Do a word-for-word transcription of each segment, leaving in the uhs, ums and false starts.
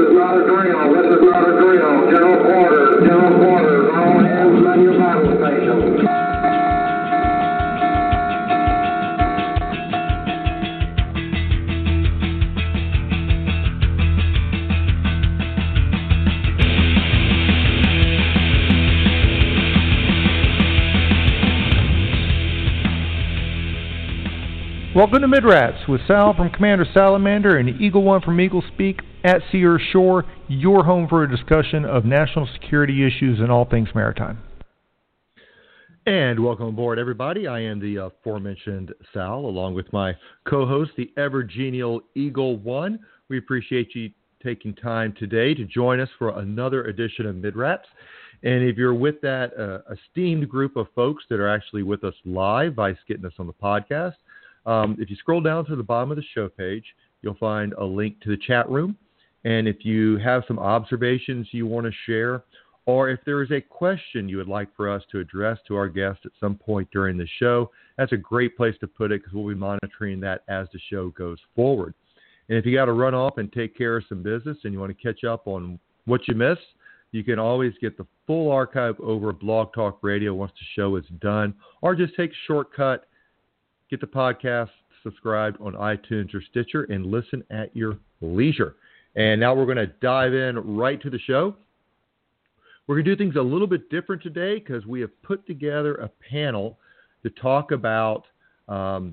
is not a drill. This is not a drill. General quarters. General quarters. All hands man your battle stations. Welcome to Midrats with Sal from Commander Salamander and Eagle One from Eagle Speak at Sea or Shore, your home for a discussion of national security issues and all things maritime. And welcome aboard, everybody. I am the uh, aforementioned Sal, along with my co-host, the ever-genial Eagle One. We appreciate you taking time today to join us for another edition of Midrats. And if you're with that uh, esteemed group of folks that are actually with us live by getting us on the podcast, Um, if you scroll down to the bottom of the show page, you'll find a link to the chat room. And if you have some observations you want to share, or if there is a question you would like for us to address to our guest at some point during the show, that's a great place to put it because we'll be monitoring that as the show goes forward. And if you got to run off and take care of some business and you want to catch up on what you missed, you can always get the full archive over at Blog Talk Radio once the show is done, or just take a shortcut. Get the podcast subscribed on iTunes or Stitcher and listen at your leisure. And now we're going to dive in right to the show. We're going to do things a little bit different today because we have put together a panel to talk about um,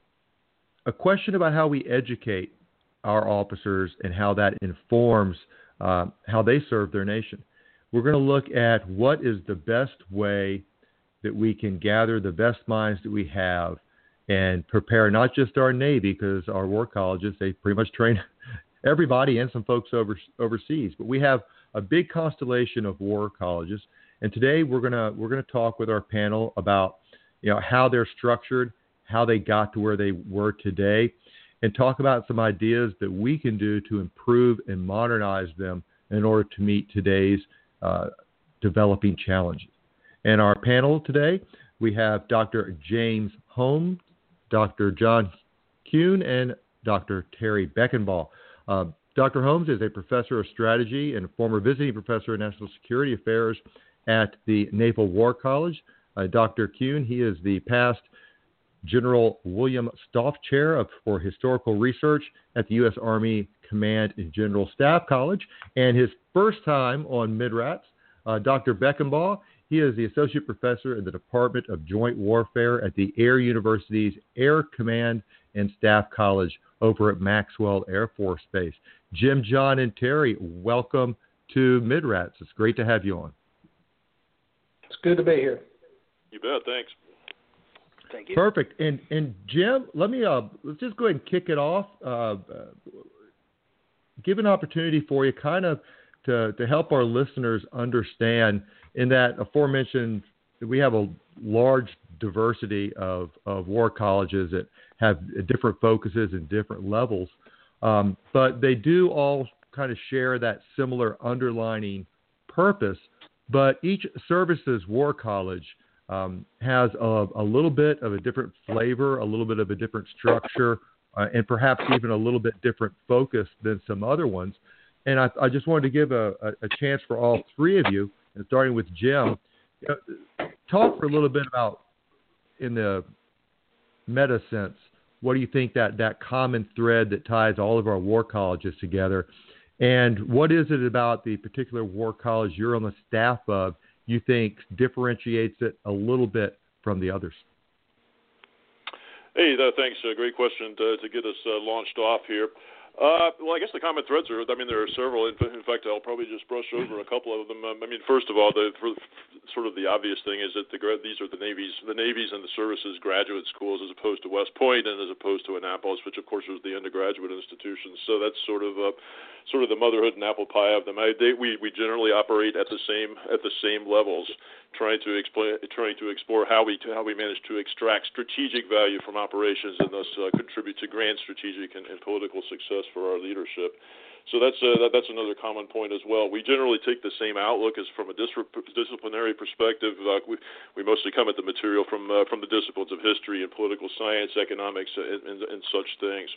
a question about how we educate our officers and how that informs uh, how they serve their nation. We're going to look at what is the best way that we can gather the best minds that we have and prepare not just our Navy, because our war colleges, they pretty much train everybody and some folks over, overseas. But we have a big constellation of war colleges, and today we're gonna we're gonna talk with our panel about you know how they're structured, how they got to where they were today, and talk about some ideas that we can do to improve and modernize them in order to meet today's uh, developing challenges. And our panel today, we have Doctor James Holmes, Doctor John Kuhn, and Doctor Terry Beckenbaugh. Uh, Doctor Holmes is a professor of strategy and former visiting professor of national security affairs at the Naval War College. Uh, Doctor Kuhn, he is the past General William Stauff Chair of, for Historical Research at the U S Army Command and General Staff College. And his first time on Midrats, uh, Doctor Beckenbaugh, he is the Associate Professor in the Department of Joint Warfare at the Air University's Air Command and Staff College over at Maxwell Air Force Base. Jim, John, and Terry, welcome to Midrats. It's great to have you on. It's good to be here. You bet. Thanks. Thank you. Perfect. And and Jim, let me uh, let's just go ahead and kick it off. Uh, uh, give an opportunity for you, kind of to to help our listeners understand. In that aforementioned, we have a large diversity of, of war colleges that have different focuses and different levels, um, but they do all kind of share that similar underlining purpose. But each services war college um, has a, a little bit of a different flavor, a little bit of a different structure, uh, and perhaps even a little bit different focus than some other ones. And I, I just wanted to give a, a, a chance for all three of you, and starting with Jim, you know, talk for a little bit about, in the meta sense, what do you think that, that common thread that ties all of our war colleges together, and what is it about the particular war college you're on the staff of you think differentiates it a little bit from the others? Hey, uh, thanks. Uh, great question to, to get us uh, launched off here. Uh, well, I guess the common threads are, I mean, there are several. In, in fact, I'll probably just brush over a couple of them. Um, I mean, first of all, the for, sort of the obvious thing is that the these are the Navy's, the Navy's and the services graduate schools as opposed to West Point and as opposed to Annapolis, which, of course, is the undergraduate institution. So that's sort of uh, sort of the motherhood and apple pie of them. I, they, we, we generally operate at the same at the same levels, trying to explain, trying to explore how we how we manage to extract strategic value from operations and thus uh, contribute to grand strategic and, and political success for our leadership. So that's uh, that, that's another common point as well. We generally take the same outlook as from a dis- disciplinary perspective. Uh, we, we mostly come at the material from uh, from the disciplines of history and political science, economics, and, and, and such things.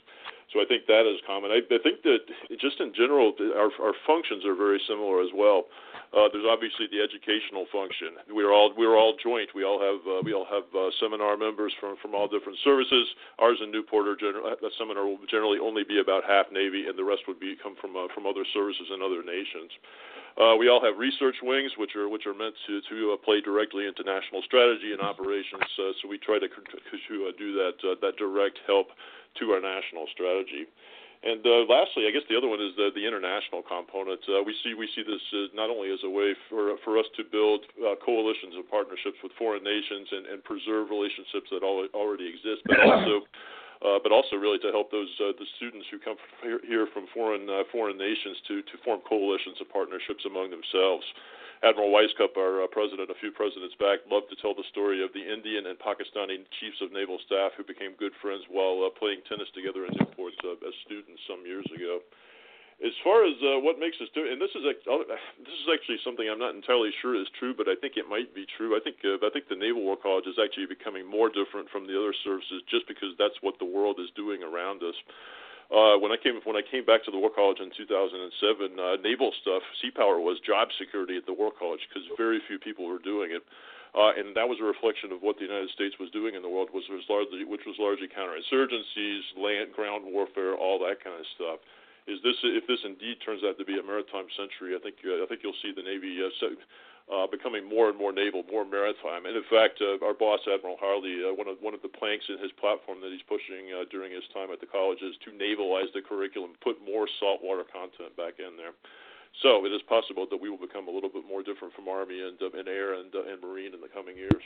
So I think that is common. I, I think that just in general, our, our functions are very similar as well. Uh, there's obviously the educational function. We're all we're all joint. We all have uh, we all have uh, seminar members from, from all different services. Ours in Newport are general, a seminar will generally only be about half Navy, and the rest would be come from uh, from other services in other nations. Uh, we all have research wings, which are which are meant to to uh, play directly into national strategy and operations. Uh, so we try to to uh, do that uh, that direct help to our national strategy. And uh, lastly, I guess the other one is the, the international component. Uh, we see we see this uh, not only as a way for for us to build uh, coalitions of partnerships with foreign nations and, and preserve relationships that al- already exist, but also uh, but also really to help those uh, the students who come from here from foreign uh, foreign nations to to form coalitions of partnerships among themselves. Admiral Weisskopf, our uh, president a few presidents back, loved to tell the story of the Indian and Pakistani chiefs of naval staff who became good friends while uh, playing tennis together in Newport uh, as students some years ago. As far as uh, what makes us do, and this is this is actually something I'm not entirely sure is true, but I think it might be true. I think uh, I think the Naval War College is actually becoming more different from the other services just because that's what the world is doing around us. Uh, when I came when I came back to the War College in two thousand seven, uh, naval stuff, sea power was job security at the War College because very few people were doing it, uh, and that was a reflection of what the United States was doing in the world, which was largely which was largely counterinsurgencies, land, ground warfare, all that kind of stuff. Is this if this indeed turns out to be a maritime century? I think uh, I think you'll see the Navy uh, so, Uh, becoming more and more naval, more maritime, and in fact, uh, our boss, Admiral Harley, uh, one of one of the planks in his platform that he's pushing uh, during his time at the college is to navalize the curriculum, put more saltwater content back in there. So it is possible that we will become a little bit more different from Army and, uh, and Air and, uh, and Marine in the coming years.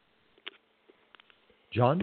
John?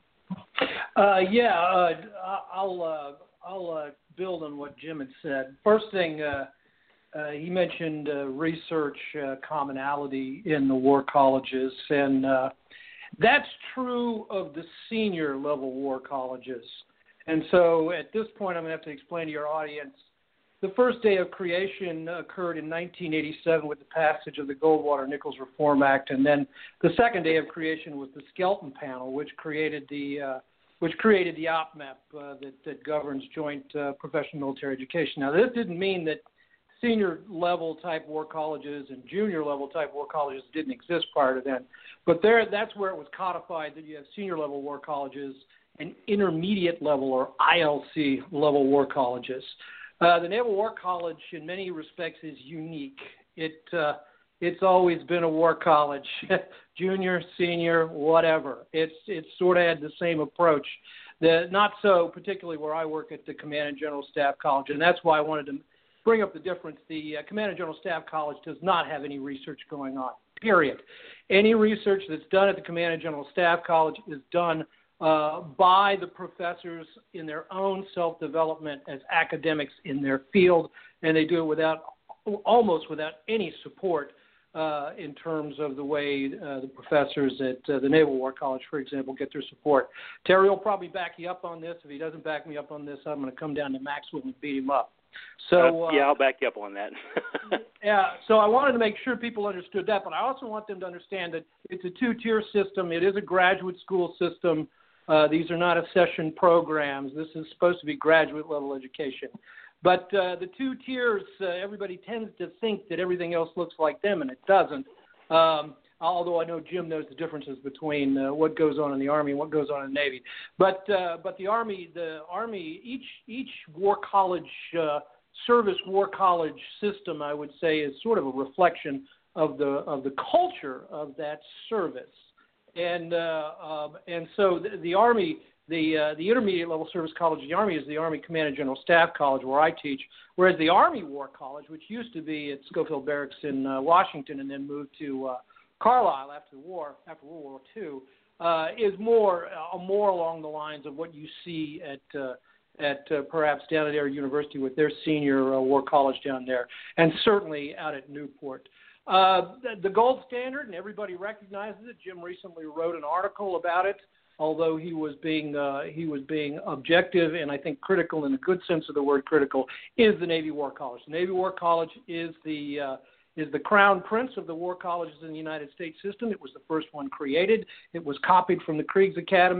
Uh, yeah, uh, I'll uh, I'll uh, build on what Jim had said. First thing. Uh, Uh, he mentioned uh, research uh, commonality in the war colleges, and uh, that's true of the senior level war colleges. And so at this point, I'm going to have to explain to your audience, the first day of creation occurred in nineteen eighty-seven with the passage of the Goldwater-Nichols Reform Act, and then the second day of creation was the Skelton Panel, which created the uh, which created the O P M E P uh, that, that governs joint uh, professional military education. Now, this didn't mean that senior level type war colleges and junior level type war colleges didn't exist prior to then. But there, that's where it was codified that you have senior level war colleges and intermediate level or I L C level war colleges. Uh, the Naval War College in many respects is unique. It, uh, it's always been a war college, junior, senior, whatever. It's, it's sort of had the same approach. The, not so particularly where I work at the Command and General Staff College, and that's why I wanted to bring up the difference. The uh, Command and General Staff College does not have any research going on, period. Any research that's done at the Command and General Staff College is done uh, by the professors in their own self-development as academics in their field, and they do it without, almost without any support uh, in terms of the way uh, the professors at uh, the Naval War College, for example, get their support. Terry will probably back you up on this. If he doesn't back me up on this, I'm going to come down to Maxwell and beat him up. So uh, yeah, I'll back you up on that. yeah, so I wanted to make sure people understood that, but I also want them to understand that it's a two-tier system. It is a graduate school system. Uh, these are not accession programs. This is supposed to be graduate-level education. But uh, the two tiers, uh, everybody tends to think that everything else looks like them, and it doesn't. Um, although I know Jim knows the differences between uh, what goes on in the Army and what goes on in the Navy. But uh, but the Army, the Army, each each war college, uh, service war college system, I would say, is sort of a reflection of the of the culture of that service. And uh, um, and so the, the Army, the uh, the intermediate level service college, the Army is the Army Command and General Staff College where I teach, whereas the Army War College, which used to be at Schofield Barracks in uh, Washington and then moved to uh, Carlisle after the war, after World War Two, uh, is more uh, more along the lines of what you see at uh, at uh, perhaps down at Air University with their senior uh, war college down there, and certainly out at Newport. Uh, the, the gold standard, and everybody recognizes it. Jim recently wrote an article about it, although he was being uh, he was being objective and I think critical in the good sense of the word critical, is the Navy War College. The Navy War College is the uh, is the crown prince of the war colleges in the United States system. It was the first one created. It was copied from the Kriegs Academy,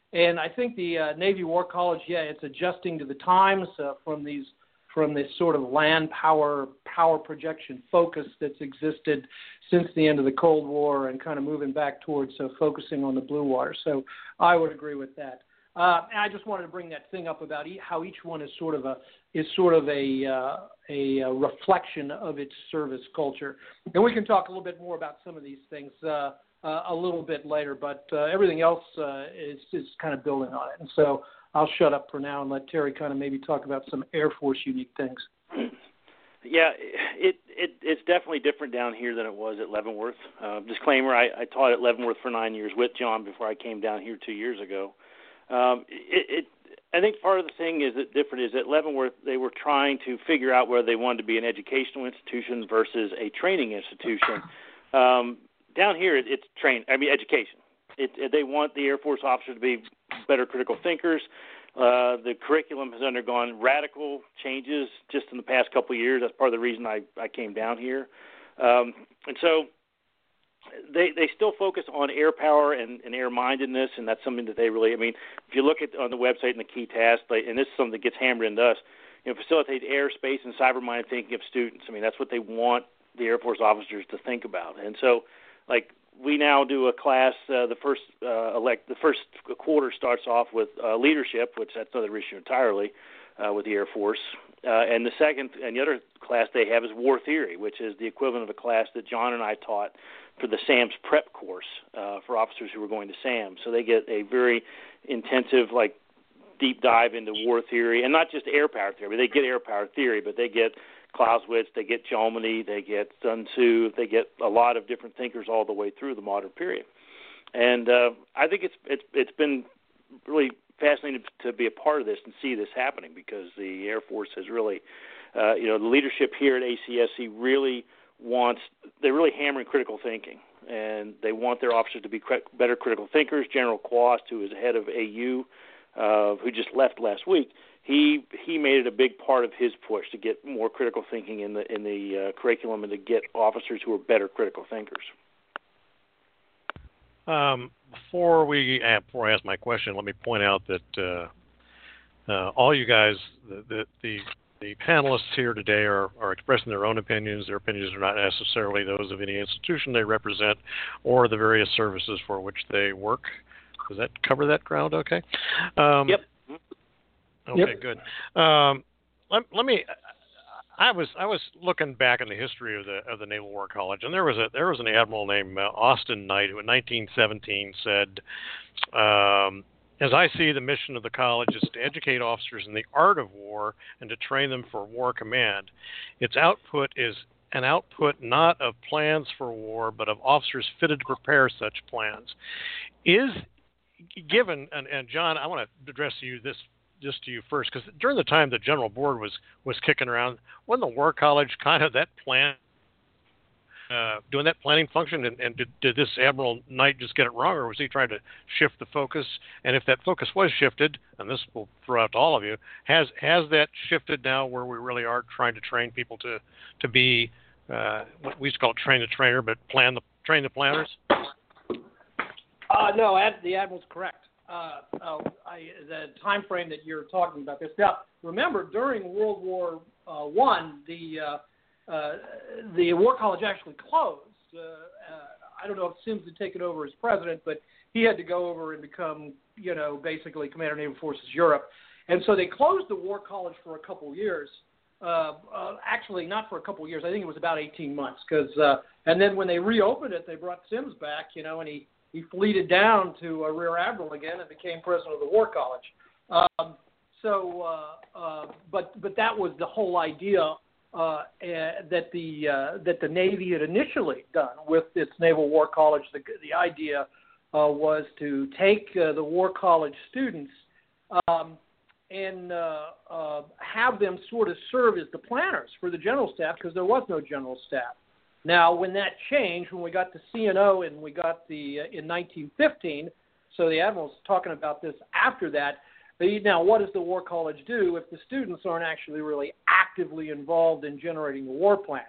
And I think the uh, Navy War College, yeah, it's adjusting to the times uh, from these from this sort of land power power projection focus that's existed since the end of the Cold War, and kind of moving back towards uh, focusing on the blue water. So I would agree with that. Uh, and I just wanted to bring that thing up about e- how each one is sort of a is sort of a, uh, a a reflection of its service culture. And we can talk a little bit more about some of these things uh, uh, a little bit later. But uh, everything else uh, is is kind of building on it. And so I'll shut up for now and let Terry kind of maybe talk about some Air Force unique things. Yeah, it, it it's definitely different down here than it was at Leavenworth. Uh, disclaimer, I, I taught at Leavenworth for nine years with John before I came down here two years ago. Um, it, it I think part of the thing is that different is at Leavenworth they were trying to figure out whether they wanted to be an educational institution versus a training institution. Um, down here it, it's train I mean education. It, it, they want the Air Force officers to be better critical thinkers. Uh, the curriculum has undergone radical changes just in the past couple of years. That's part of the reason I, I came down here. Um, and so they they still focus on air power and, and air-mindedness, and that's something that they really, I mean, if you look at on the website and the key tasks, like, and this is something that gets hammered into us, you know, facilitate air, space, and cyber-minded thinking of students. I mean, that's what they want the Air Force officers to think about. And so, like, we now do a class. Uh, the first uh, elect, the first quarter starts off with uh, leadership, which that's another issue entirely uh, with the Air Force. Uh, and the second and the other class they have is war theory, which is the equivalent of a class that John and I taught for the SAMS prep course uh, for officers who were going to SAMS. So they get a very intensive, like, deep dive into war theory, and not just air power theory. They get air power theory, but they get Clausewitz, they get Jomini, they get Sun Tzu, they get a lot of different thinkers all the way through the modern period. And uh, I think it's it's it's been really fascinating to be a part of this and see this happening, because the Air Force has really, uh, you know, the leadership here at A C S C really wants, they're really hammering critical thinking, and they want their officers to be cre- better critical thinkers. General Quast, who is head of A U, uh, who just left last week, He he made it a big part of his push to get more critical thinking in the in the uh, curriculum and to get officers who are better critical thinkers. Um, before we uh, before I ask my question, let me point out that uh, uh, all you guys, the, the the the panelists here today are, are expressing their own opinions. Their opinions are not necessarily those of any institution they represent or the various services for which they work. Does that cover that ground? Okay. Um, yep. Okay, Yep. good. Um, let, let me. I was I was looking back in the history of the of the Naval War College, and there was a there was an admiral named uh, Austin Knight who in nineteen seventeen said, um, "As I see, the mission of the college is to educate officers in the art of war and to train them for war command. Its output is an output not of plans for war, but of officers fitted to prepare such plans." Is given and, and John, I want to address you this. Just to you first, because during the time the General Board was, was kicking around, wasn't the War College kind of that plan, uh, doing that planning function? And, and did, did this Admiral Knight just get it wrong, or was he trying to shift the focus? And if that focus was shifted, and this will throw out to all of you, has has that shifted now where we really are trying to train people to to be uh, what we used to call it train the trainer, but plan the train the planners? Uh, no, Ad, the Admiral's correct. Uh, uh, I, the time frame that you're talking about this. Now, remember, during World War uh, One, the uh, uh, the War College actually closed. Uh, uh, I don't know if Sims had taken over as president, but he had to go over and become, you know, basically Commander Naval Forces Europe. And so they closed the War College for a couple years. Uh, uh, actually, not for a couple years. I think it was about eighteen months. Cause, uh, and then when they reopened it, they brought Sims back, you know, and he He fleeted down to a Rear Admiral again and became president of the War College. Um, so, uh, uh, but but that was the whole idea uh, uh, that the uh, that the Navy had initially done with its Naval War College. The the idea uh, was to take uh, the War College students um, and uh, uh, have them sort of serve as the planners for the general staff, because there was no general staff. Now, when that changed, when we got to C N O and we got the uh, in nineteen fifteen, so the Admiral's talking about this after that. Now, what does the War College do if the students aren't actually really actively involved in generating the war plans?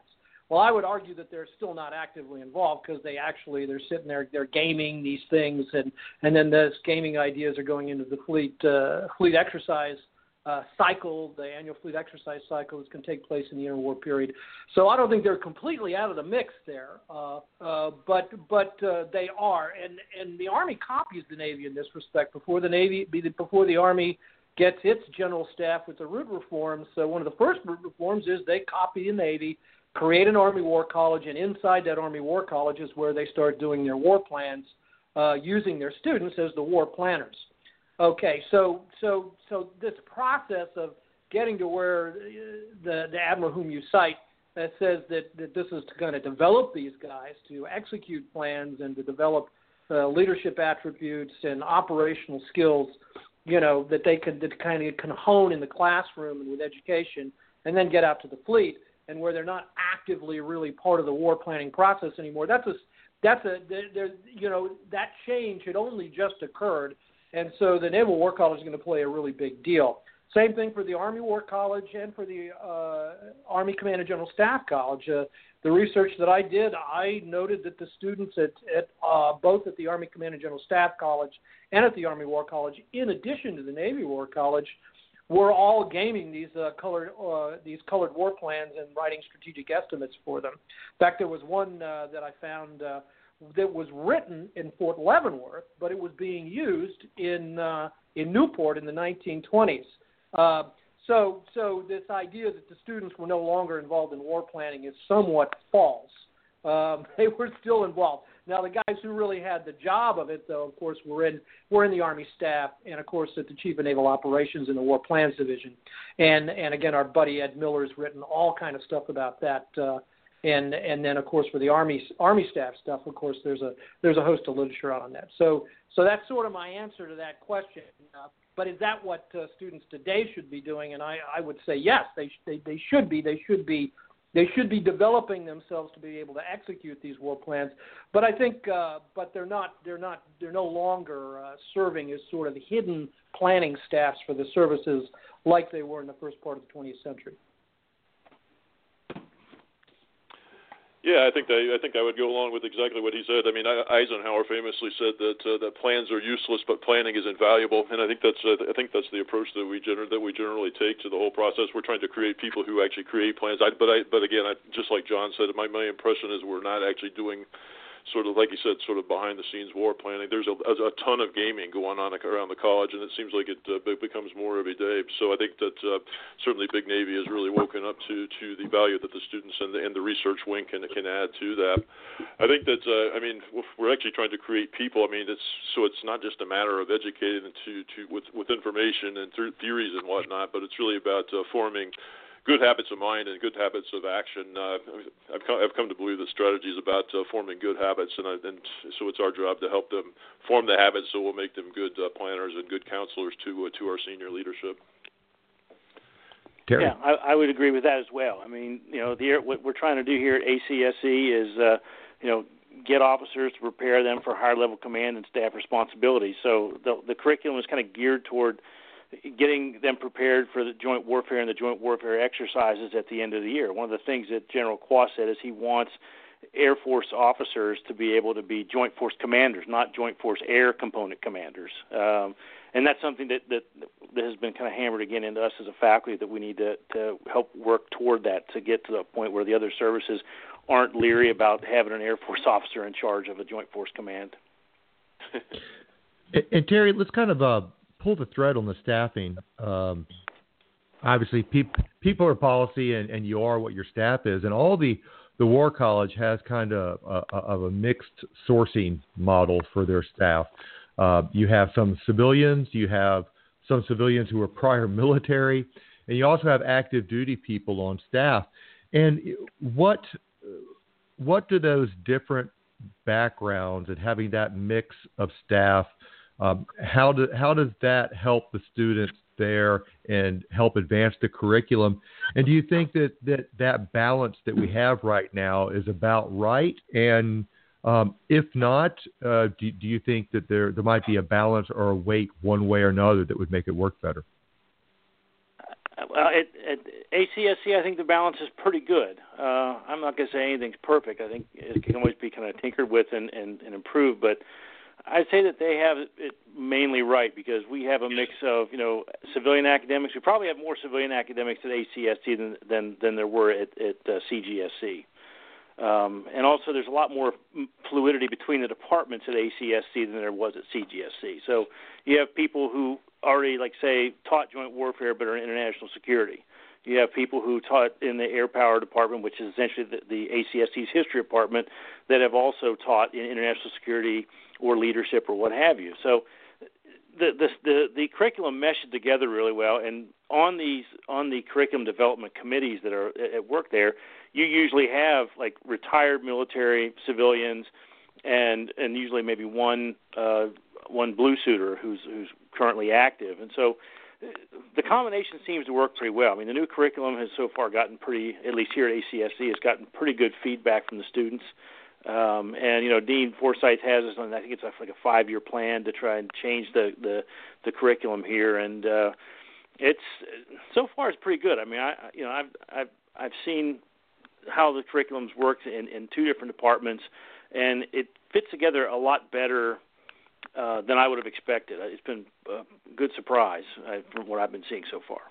Well, I would argue that they're still not actively involved because they actually, they're sitting there, they're gaming these things, and, and then those gaming ideas are going into the fleet uh, fleet exercise uh, cycle. The annual fleet exercise cycle is going to take place in the interwar period. So I don't think they're completely out of the mix there, uh, uh, but but uh, they are. And, and the Army copies the Navy in this respect. Before the Navy, before the Army gets its general staff with the root reforms, so one of the first root reforms is they copy the Navy, create an Army War College, and inside that Army War College is where they start doing their war plans, uh, using their students as the war planners. Okay, so so so this process of getting to where the, the admiral whom you cite uh, says that, that this is going to develop these guys to execute plans and to develop uh, leadership attributes and operational skills, you know, that they can that kind of can hone in the classroom and with education, and then get out to the fleet, and where they're not actively really part of the war planning process anymore. That's a that's a there, you know that change had only just occurred. And so the Naval War College is going to play a really big deal. Same thing for the Army War College and for the uh, Army Command and General Staff College. Uh, the research that I did, I noted that the students at, at uh, both at the Army Command and General Staff College and at the Army War College, in addition to the Navy War College, were all gaming these uh, colored uh, these colored war plans and writing strategic estimates for them. In fact, there was one uh, that I found uh, that was written in Fort Leavenworth, but it was being used in uh, in Newport in the nineteen twenties. Uh, so, so this idea that the students were no longer involved in war planning is somewhat false. Um, they were still involved. Now, the guys who really had the job of it, though, of course, were in were in the Army staff, and of course at the Chief of Naval Operations in the War Plans Division. And and again, our buddy Ed Miller's written all kind of stuff about that. Uh, And and then of course for the Army Army staff stuff, of course there's a there's a host of literature out on that. So so that's sort of my answer to that question. Uh, but is that what uh, students today should be doing? And I, I would say yes, they, sh- they they should be. They should be they should be developing themselves to be able to execute these war plans. But I think uh, but they're not they're not they're no longer uh, serving as sort of hidden planning staffs for the services like they were in the first part of the twentieth century. Yeah, I think I, I think I would go along with exactly what he said. I mean, Eisenhower famously said that uh, that plans are useless, but planning is invaluable, and I think that's uh, I think that's the approach that we gener- that we generally take to the whole process. We're trying to create people who actually create plans. I, but I, but again, I, just like John said, my my impression is we're not actually doing sort of, like you said, sort of behind-the-scenes war planning. There's a, a ton of gaming going on around the college, and it seems like it uh, becomes more every day. So I think that uh, certainly Big Navy has really woken up to, to the value that the students and the, and the research wing can, can add to that. I think that, uh, I mean, we're actually trying to create people. I mean, it's so it's not just a matter of educating them to, to, with, with information and th- theories and whatnot, but it's really about uh, forming good habits of mind and good habits of action. Uh, I've, come, I've come to believe that strategy is about uh, forming good habits, and, I, and so it's our job to help them form the habits so we'll make them good uh, planners and good counselors to uh, to our senior leadership. Terry? Yeah, I, I would agree with that as well. I mean, you know, the, what we're trying to do here at A C S C is, uh, you know, get officers to prepare them for higher level command and staff responsibilities. So the, the curriculum is kind of geared toward getting them prepared for the joint warfare and the joint warfare exercises at the end of the year. One of the things that General Quah said is he wants Air Force officers to be able to be Joint Force commanders, not Joint Force Air Component commanders. Um, and that's something that, that, that has been kind of hammered again into us as a faculty, that we need to, to help work toward that to get to the point where the other services aren't leery about having an Air Force officer in charge of a Joint Force command. and, and Terry, let's kind of uh, pull the thread on the staffing. Um, obviously, pe- people are policy, and, and you are what your staff is, and all the the War College has kind of a, of a mixed sourcing model for their staff. Uh, you have some civilians, you have some civilians who are prior military, and you also have active duty people on staff. And what what do those different backgrounds and having that mix of staff, um, how do how does that help the students there and help advance the curriculum? And do you think that that, that balance that we have right now is about right? And um, if not, uh, do, do you think that there there might be a balance or a weight one way or another that would make it work better? well, at, at A C S C, I think the balance is pretty good. Uh, I'm not going to say anything's perfect. I think it can always be kind of tinkered with and, and, and improved, but I'd say that they have it mainly right because we have a mix of, you know, civilian academics. We probably have more civilian academics at A C S C than than, than there were at, at uh, C G S C. Um, and also there's a lot more fluidity between the departments at A C S C than there was at C G S C. So you have people who already, like, say, taught joint warfare but are in international security. You have people who taught in the air power department, which is essentially the, the A C S C's history department, that have also taught in international security or leadership or what have you. So the the the, the curriculum meshes together really well, and on these on the curriculum development committees that are at work there, you usually have like retired military civilians, and and usually maybe one uh, one blue suiter who's who's currently active, and so the combination seems to work pretty well. I mean, the new curriculum has so far gotten pretty, at least here at A C S C, has gotten pretty good feedback from the students. Um, and, you know, Dean Forsyth has us on, I think it's like a five-year plan to try and change the, the, the curriculum here. And uh, it's, so far it's pretty good. I mean, I, you know, I've, I've, I've seen how the curriculum's worked in, in two different departments, and it fits together a lot better uh, than I would have expected. It's been a good surprise uh, from what I've been seeing so far.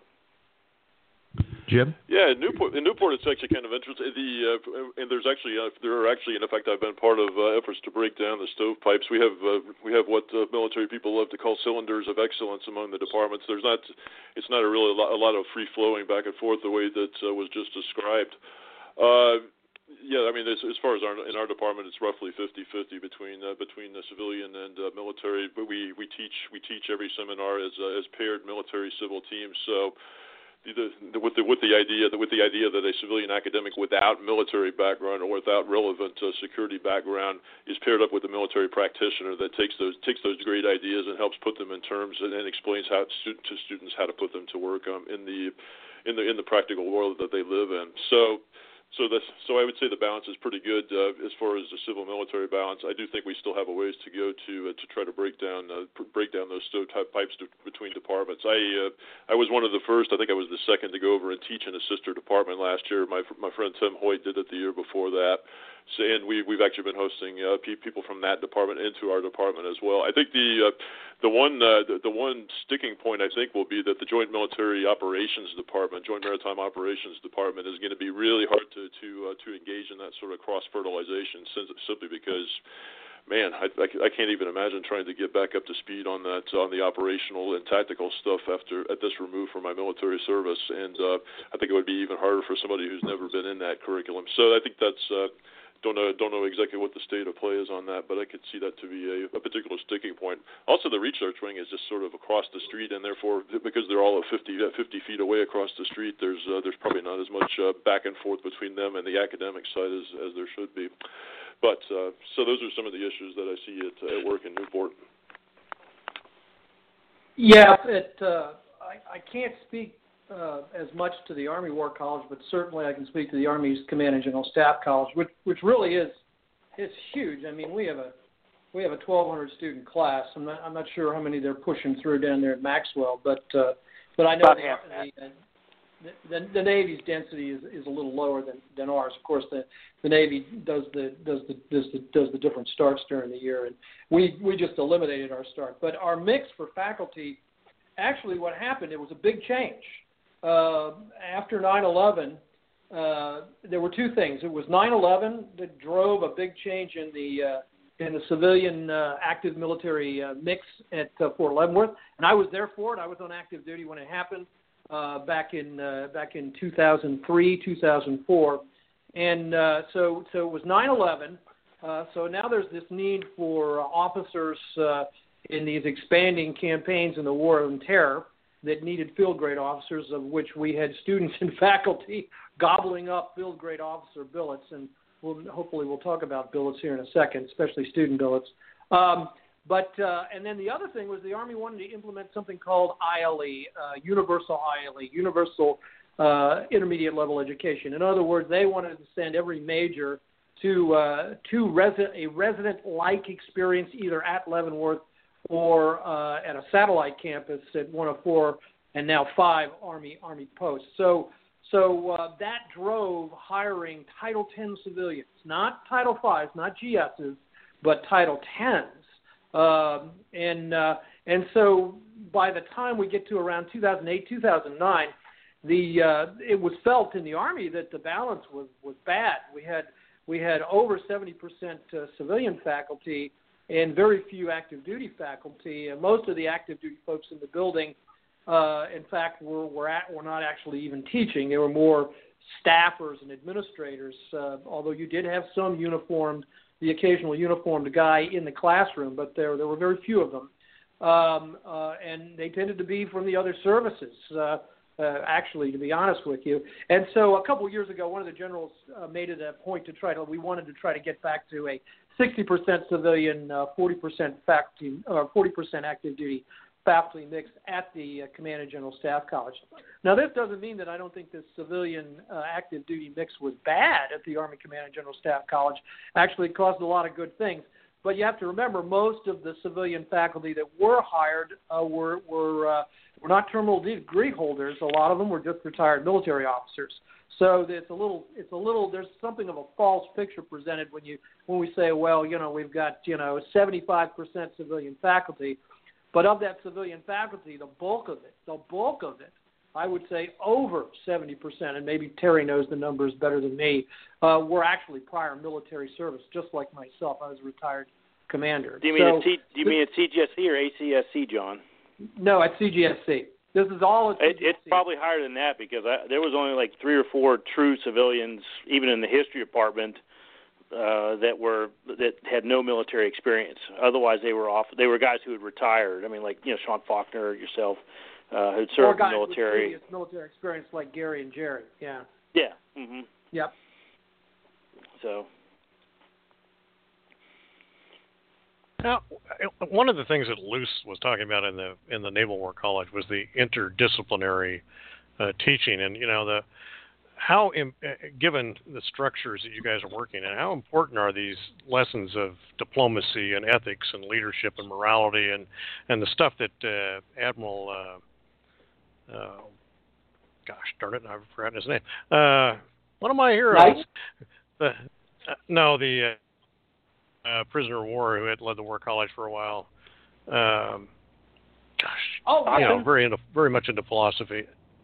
Jim? Yeah, in Newport, in Newport, it's actually kind of interesting. The uh, and there's actually uh, there are actually, in fact, I've been part of uh, efforts to break down the stovepipes. We have uh, we have what uh, military people love to call cylinders of excellence among the departments. There's not, it's not a really a lot, a lot of free flowing back and forth the way that uh, was just described. Uh, yeah, I mean, as, as far as our in our department, it's roughly fifty-fifty between uh, between the civilian and uh, military. But we, we teach we teach every seminar as uh, as paired military civil teams. So. The, the, with the with the idea that with the idea that a civilian academic without military background or without relevant uh, security background is paired up with a military practitioner that takes those takes those great ideas and helps put them in terms and, and explains how to, to students how to put them to work um, in the in the in the practical world that they live in. So. So this, so I would say the balance is pretty good uh, as far as the civil-military balance. I do think we still have a ways to go to uh, to try to break down uh, pr- break down those stovepipes to, between departments. I uh, I was one of the first. I think I was the second to go over and teach in a sister department last year. My my friend Tim Hoyt did it the year before that. So, and we we've actually been hosting uh, pe- people from that department into our department as well. I think the uh, the one uh, the, the one sticking point I think will be that the Joint Military Operations Department, Joint Maritime Operations Department, is going to be really hard to to uh, to engage in that sort of cross fertilization, simply because, man, I, I, I can't even imagine trying to get back up to speed on that on the operational and tactical stuff after at this remove from my military service, and uh, I think it would be even harder for somebody who's never been in that curriculum. So I think that's. Uh, Don't know, don't know exactly what the state of play is on that, but I could see that to be a, a particular sticking point. Also, the research wing is just sort of across the street, and therefore, because they're all fifty, fifty feet away across the street, there's uh, there's probably not as much uh, back and forth between them and the academic side as, as there should be. But uh, so those are some of the issues that I see at, at work in Newport. Yeah, it, uh, I, I can't speak Uh, as much to the Army War College, but certainly I can speak to the Army's Command and General Staff College, which which really is it's huge. I mean, we have a we have a twelve hundred student class. I'm not I'm not sure how many they're pushing through down there at Maxwell, but uh, but I know the, the, the, the Navy's density is, is a little lower than, than ours. Of course, the, the Navy does the does the does the does the different starts during the year, and we we just eliminated our start. But our mix for faculty, actually, what happened? It was a big change. Uh, after nine eleven, uh, there were two things. It was nine eleven that drove a big change in the uh, in the civilian uh, active military uh, mix at uh, Fort Leavenworth, and I was there for it. I was on active duty when it happened uh, back in uh, back in two thousand three, two thousand four, and uh, so so it was nine eleven. Uh, so now there's this need for officers uh, in these expanding campaigns in the war on terror that needed field-grade officers, of which we had students and faculty gobbling up field-grade officer billets, and we'll, hopefully we'll talk about billets here in a second, especially student billets. Um, but uh, and then the other thing was the Army wanted to implement something called I L E, uh, Universal I L E, Universal uh, Intermediate Level Education. In other words, they wanted to send every major to uh, to resi- a resident-like experience either at Leavenworth or uh, at a satellite campus at one of four and now five Army Army posts. So so uh, that drove hiring Title ten civilians, not Title fives, not G S's, but Title tens. Um, and uh, and so by the time we get to around two thousand eight, two thousand nine, the uh, it was felt in the Army that the balance was, was bad. We had we had over seventy percent uh, civilian faculty and very few active duty faculty. And most of the active duty folks in the building, uh, in fact, were were, at, were not actually even teaching. They were more staffers and administrators. Uh, although you did have some uniformed, the occasional uniformed guy in the classroom, but there there were very few of them, um, uh, and they tended to be from the other services. Uh, Uh, actually, to be honest with you. And so a couple of years ago, one of the generals uh, made it a point to try to, we wanted to try to get back to a sixty percent civilian, uh, forty percent faculty, or forty percent active duty faculty mix at the uh, Command and General Staff College. Now, this doesn't mean that I don't think this civilian uh, active duty mix was bad at the Army Command and General Staff College. Actually, it caused a lot of good things. But you have to remember, most of the civilian faculty that were hired uh, were were uh, were not terminal degree holders. A lot of them were just retired military officers. So it's a little, it's a little. There's something of a false picture presented when you when we say, well, you know, we've got you know seventy-five percent civilian faculty, but of that civilian faculty, the bulk of it, the bulk of it, I would say over seventy percent, and maybe Terry knows the numbers better than me, uh, were actually prior military service, just like myself. I was a retired commander. Do you mean so, at C, do you mean at C G S C or A C S C, John? No, at C G S C. This is all at C G S C. It, it's probably higher than that because I, there was only like three or four true civilians, even in the history department, uh, that were that had no military experience. Otherwise, they were off. They were guys who had retired. I mean, like you know, Sean Faulkner, yourself, uh, who'd served or guys in the military. With military experience like Gary and Jerry. Yeah. Yeah. Mhm. Yep. So. Now, one of the things that Luce was talking about in the in the Naval War College was the interdisciplinary uh, teaching, and you know the how im- given the structures that you guys are working in, how important are these lessons of diplomacy and ethics and leadership and morality and and the stuff that uh, Admiral uh, uh, gosh darn it, I've forgotten his name. Uh, one of my heroes. Knight? The, uh, no, the uh, Uh, prisoner of war who had led the War College for a while. Um, gosh, oh, you yeah. know, very into, very much into philosophy.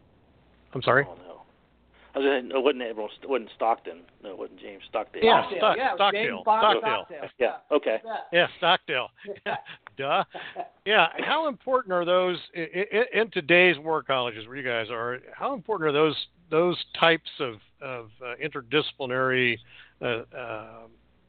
I'm sorry. Oh no, I was gonna, it wasn't Admiral, it wasn't Stockton. No, it wasn't James Stockdale. Yeah, Stockdale, Stock, yeah, Stockdale. James Bond Stockdale. Stockdale. Yeah. Okay. Yeah, Stockdale. Duh. Yeah. How important are those in, in, in today's war colleges where you guys are? How important are those those types of of uh, interdisciplinary uh, uh,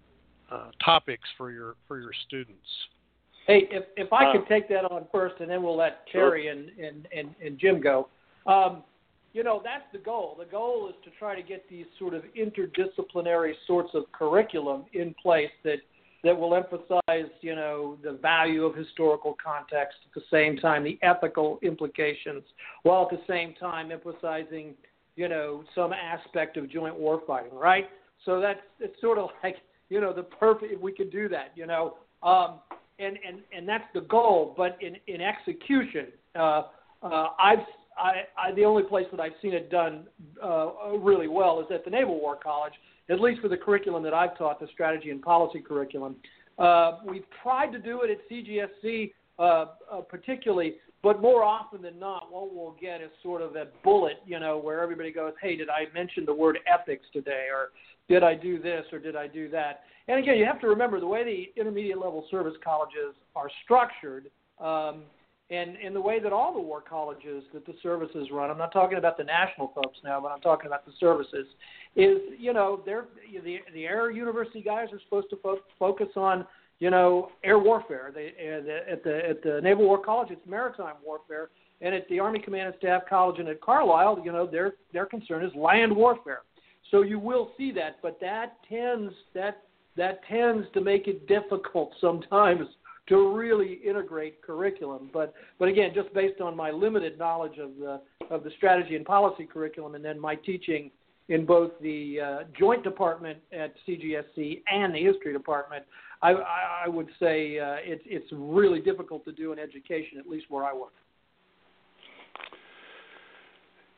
Uh, topics for your for your students? Hey, if if I Uh, could take that on first, and then we'll let sure. Terry and, and, and, and Jim go. Um, you know, that's the goal. The goal is to try to get these sort of interdisciplinary sorts of curriculum in place that that will emphasize, you know, the value of historical context at the same time, the ethical implications, while at the same time emphasizing, you know, some aspect of joint warfighting, right? So that's it's sort of like, you know, the perfect, if we could do that, you know, um, and, and, and that's the goal. But in, in execution, uh, uh, I've, I, I, the only place that I've seen it done uh, really well is at the Naval War College, at least for the curriculum that I've taught, the strategy and policy curriculum. Uh, we've tried to do it at C G S C uh, uh, particularly, but more often than not, what we'll get is sort of a bullet, you know, where everybody goes, hey, did I mention the word ethics today? Or did I do this or did I do that? And again, you have to remember the way the intermediate level service colleges are structured um, and, and the way that all the war colleges that the services run, I'm not talking about the national folks now, but I'm talking about the services, is, you know, they're, the, the Air University guys are supposed to fo- focus on, you know, air warfare. They, uh, at, the, at the Naval War College, it's maritime warfare. And at the Army Command and Staff College and at Carlisle, you know, their, their concern is land warfare. So you will see that, but that tends that that tends to make it difficult sometimes to really integrate curriculum. But but again, just based on my limited knowledge of the of the strategy and policy curriculum, and then my teaching in both the uh, Joint Department at C G S C and the History Department, I, I, I would say uh, it's it's really difficult to do in education, at least where I work.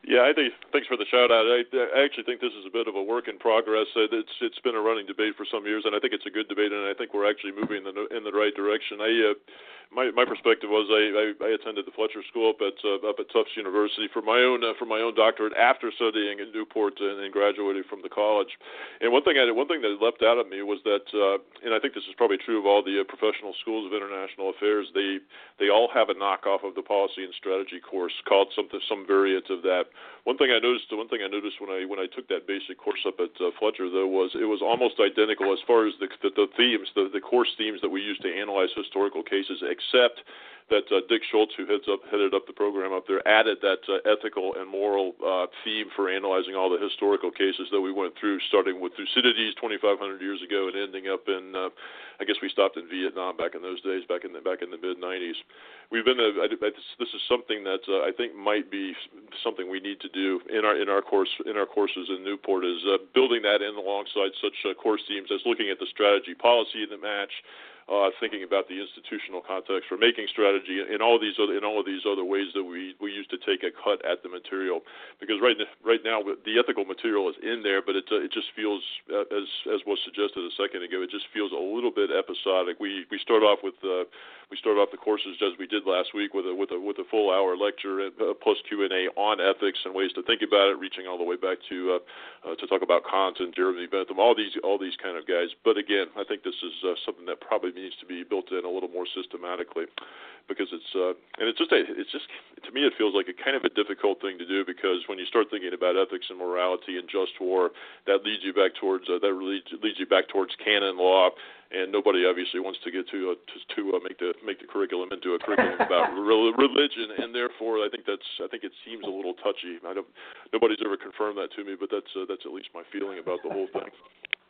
Yeah, I think thanks for the shout out. I, I actually think this is a bit of a work in progress. Uh, It's it's been a running debate for some years, and I think it's a good debate, and I think we're actually moving in the in the right direction. I uh, my my perspective was I, I, I attended the Fletcher School up at uh, up at Tufts University for my own uh, for my own doctorate after studying at Newport and, and graduating from the college. And one thing I one thing that leapt out at me was that, uh, and I think this is probably true of all the uh, professional schools of international affairs. They they all have a knockoff of the policy and strategy course called something some variant of that. One thing I noticed, one thing I noticed when I when I took that basic course up at uh, Fletcher, though, was it was almost identical as far as the the, the themes, the, the course themes that we use to analyze historical cases, except that uh, Dick Schultz, who heads up headed up the program up there, added that uh, ethical and moral uh, theme for analyzing all the historical cases that we went through, starting with Thucydides twenty-five hundred years ago and ending up in, uh, I guess we stopped in Vietnam back in those days, back in the back in the mid nineties. We've been, uh, I, I, this is something that uh, I think might be something we need to do in our in our course in our courses in Newport, is uh, building that in alongside such uh, course themes as looking at the strategy, policy in the match. Uh, thinking about the institutional context for making strategy in all these other in all of these other ways that we, we use to take a cut at the material, because right right now the ethical material is in there, but it uh, it just feels uh, as as was suggested a second ago, it just feels a little bit episodic. We we start off with uh, we start off the courses as we did last week with a with a with a full hour lecture and, uh, plus Q and A on ethics and ways to think about it, reaching all the way back to uh, uh, to talk about Kant and Jeremy Bentham, all these all these kind of guys. But again, I think this is uh, something that probably needs to be built in a little more systematically, because it's uh, and it's just a, it's just to me it feels like a kind of a difficult thing to do, because when you start thinking about ethics and morality and just war, that leads you back towards uh, that leads leads you back towards canon law, and nobody obviously wants to get to uh, to, to uh, make the make the curriculum into a curriculum about re- religion, and therefore I think that's I think it seems a little touchy. I don't nobody's ever confirmed that to me, but that's uh, that's at least my feeling about the whole thing.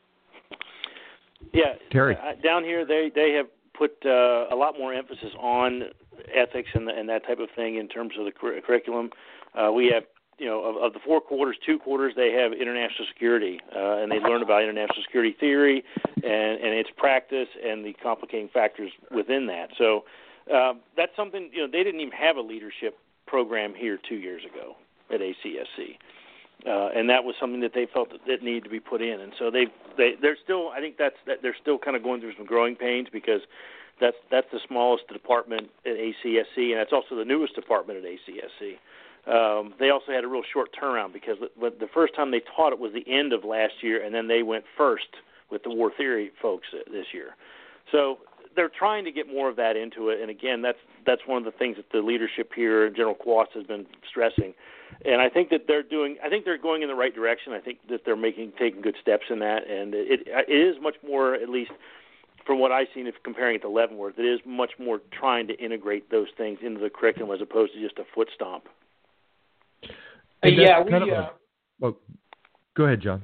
Yeah, Terry. Uh, down here they they have put uh, a lot more emphasis on ethics and, the, and that type of thing in terms of the cur- curriculum. Uh, we have, you know, of, of the four quarters, two quarters they have international security, uh, and they learn about international security theory and, and its practice and the complicating factors within that. So uh, that's something, you know, they didn't even have a leadership program here two years ago at A C S C. Uh, and that was something that they felt that, that needed to be put in, and so they they they're still I think that's that they're still kind of going through some growing pains, because that's that's the smallest department at A C S C, and that's also the newest department at A C S C. Um, they also had a real short turnaround, because the, the first time they taught it was the end of last year, and then they went first with the war theory folks this year. So they're trying to get more of that into it, and again, that's that's one of the things that the leadership here, General Quast, has been stressing. And I think that they're doing. I think they're going in the right direction. I think that they're making taking good steps in that, and it it is much more, at least from what I've seen, if comparing it to Leavenworth, it is much more trying to integrate those things into the curriculum as opposed to just a foot stomp. Uh, yeah, we. Kind of Uh, a, well, go ahead, John.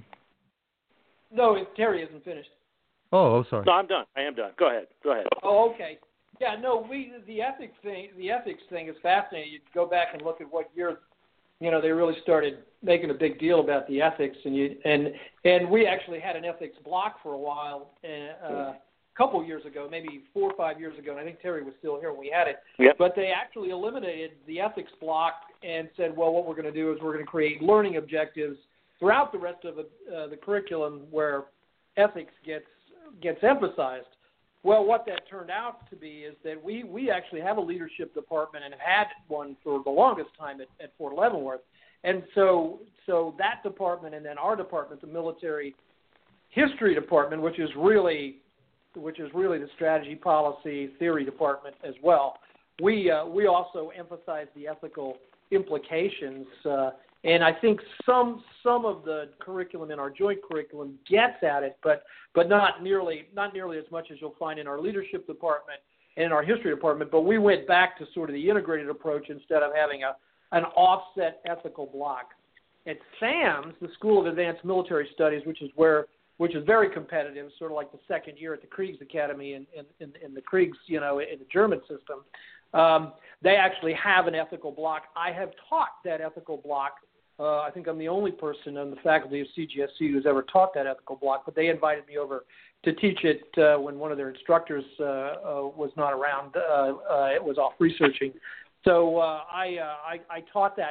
no, it, Terry isn't finished. Oh, oh, sorry. No, I'm done. I am done. Go ahead. Go ahead. Oh, okay. Yeah, no, we the ethics thing. The ethics thing is fascinating. You go back and look at what year, you know, they really started making a big deal about the ethics, and you and and we actually had an ethics block for a while, uh, a couple of years ago, maybe four or five years ago, and I think Terry was still here when we had it. Yep. But they actually eliminated the ethics block and said, well, what we're going to do is we're going to create learning objectives throughout the rest of the, uh, the curriculum where ethics gets gets emphasized. Well, what that turned out to be is that we, we actually have a leadership department and have had one for the longest time at, at Fort Leavenworth. And so so that department and then our department, the military history department, which is really which is really the strategy, policy, theory department as well, we uh, we also emphasize the ethical implications. Uh, and I think some some of the curriculum in our joint curriculum gets at it, but but not nearly not nearly as much as you'll find in our leadership department and in our history department. But we went back to sort of the integrated approach instead of having a an offset ethical block. At SAMS, the School of Advanced Military Studies, which is where which is very competitive, sort of like the second year at the Kriegs Academy in, in, in, in the Kriegs, you know, in the German system, um, they actually have an ethical block. I have taught that ethical block. Uh, I think I'm the only person on the faculty of C G S C who's ever taught that ethical block, but they invited me over to teach it uh, when one of their instructors uh, uh, was not around. Uh, uh, it was off researching. So uh, I, uh, I I taught that.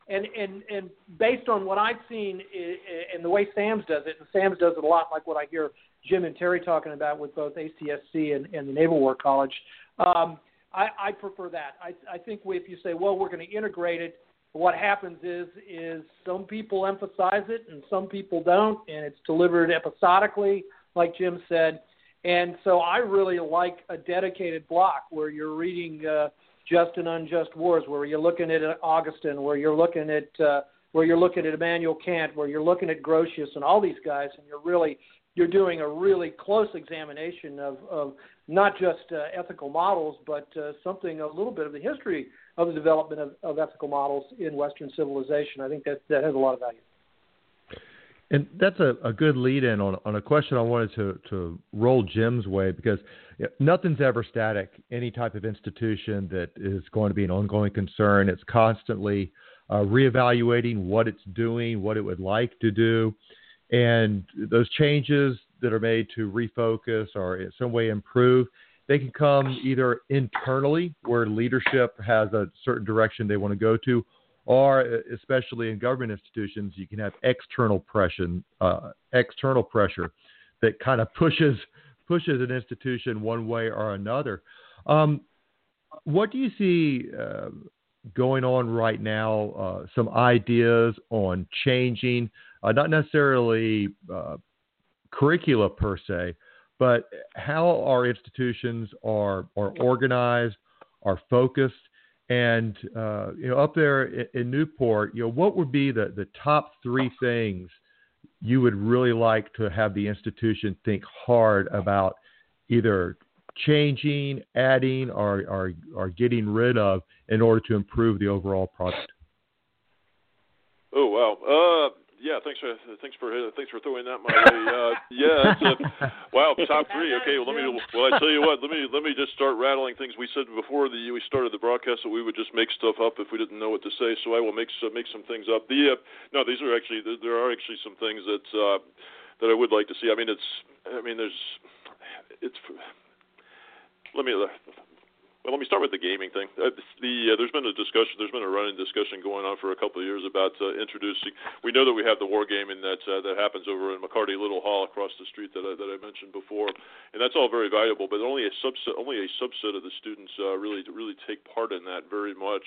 and, and, and based on what I've seen and the way Sam's does it, and Sam's does it a lot like what I hear Jim and Terry talking about with both A C S C and, and the Naval War College, um, I, I prefer that. I, I think if you say, well, we're going to integrate it, what happens is is some people emphasize it and some people don't, and it's delivered episodically, like Jim said. And so I really like a dedicated block where you're reading uh, Just and Unjust Wars, where you're looking at Augustin, where you're looking at uh, where you're looking at Immanuel Kant, where you're looking at Grotius and all these guys, and you're really you're doing a really close examination of, of not just uh, ethical models, but uh, something a little bit of the history of the development of, of ethical models in Western civilization. I think that that has a lot of value. And that's a, a good lead-in on, on a question I wanted to, to roll Jim's way, because nothing's ever static. Any type of institution that is going to be an ongoing concern, it's constantly uh, reevaluating what it's doing, what it would like to do. And those changes that are made to refocus or in some way improve, they can come either internally, where leadership has a certain direction they want to go to, or especially in government institutions, you can have external pressure, uh, external pressure that kind of pushes pushes an institution one way or another. Um, what do you see uh, going on right now? Uh, some ideas on changing, uh, not necessarily uh, curricula per se, but how our institutions are are organized, are focused. And, uh, you know, up there in, in Newport, you know, what would be the, the top three things you would really like to have the institution think hard about either changing, adding, or, or, or getting rid of in order to improve the overall product? Oh, wow. Uh, yeah, thanks for thanks for thanks for throwing that my way. Uh, yeah, that's a, wow, top three. Okay, well, let me. Well, I tell you what. Let me let me just start rattling things. We said before the we started the broadcast that we would just make stuff up if we didn't know what to say. So I will make uh, make some things up. The uh, no, these are actually there are actually some things that uh, that I would like to see. I mean, it's I mean, there's it's. Let me. Well, let me start with the gaming thing. Uh, the uh, there's been a discussion, there's been a running discussion going on for a couple of years about uh, introducing. We know that we have the war gaming that uh, that happens over in McCarty Little Hall across the street that I, that I mentioned before, and that's all very valuable. But only a subset, only a subset of the students uh, really really take part in that very much.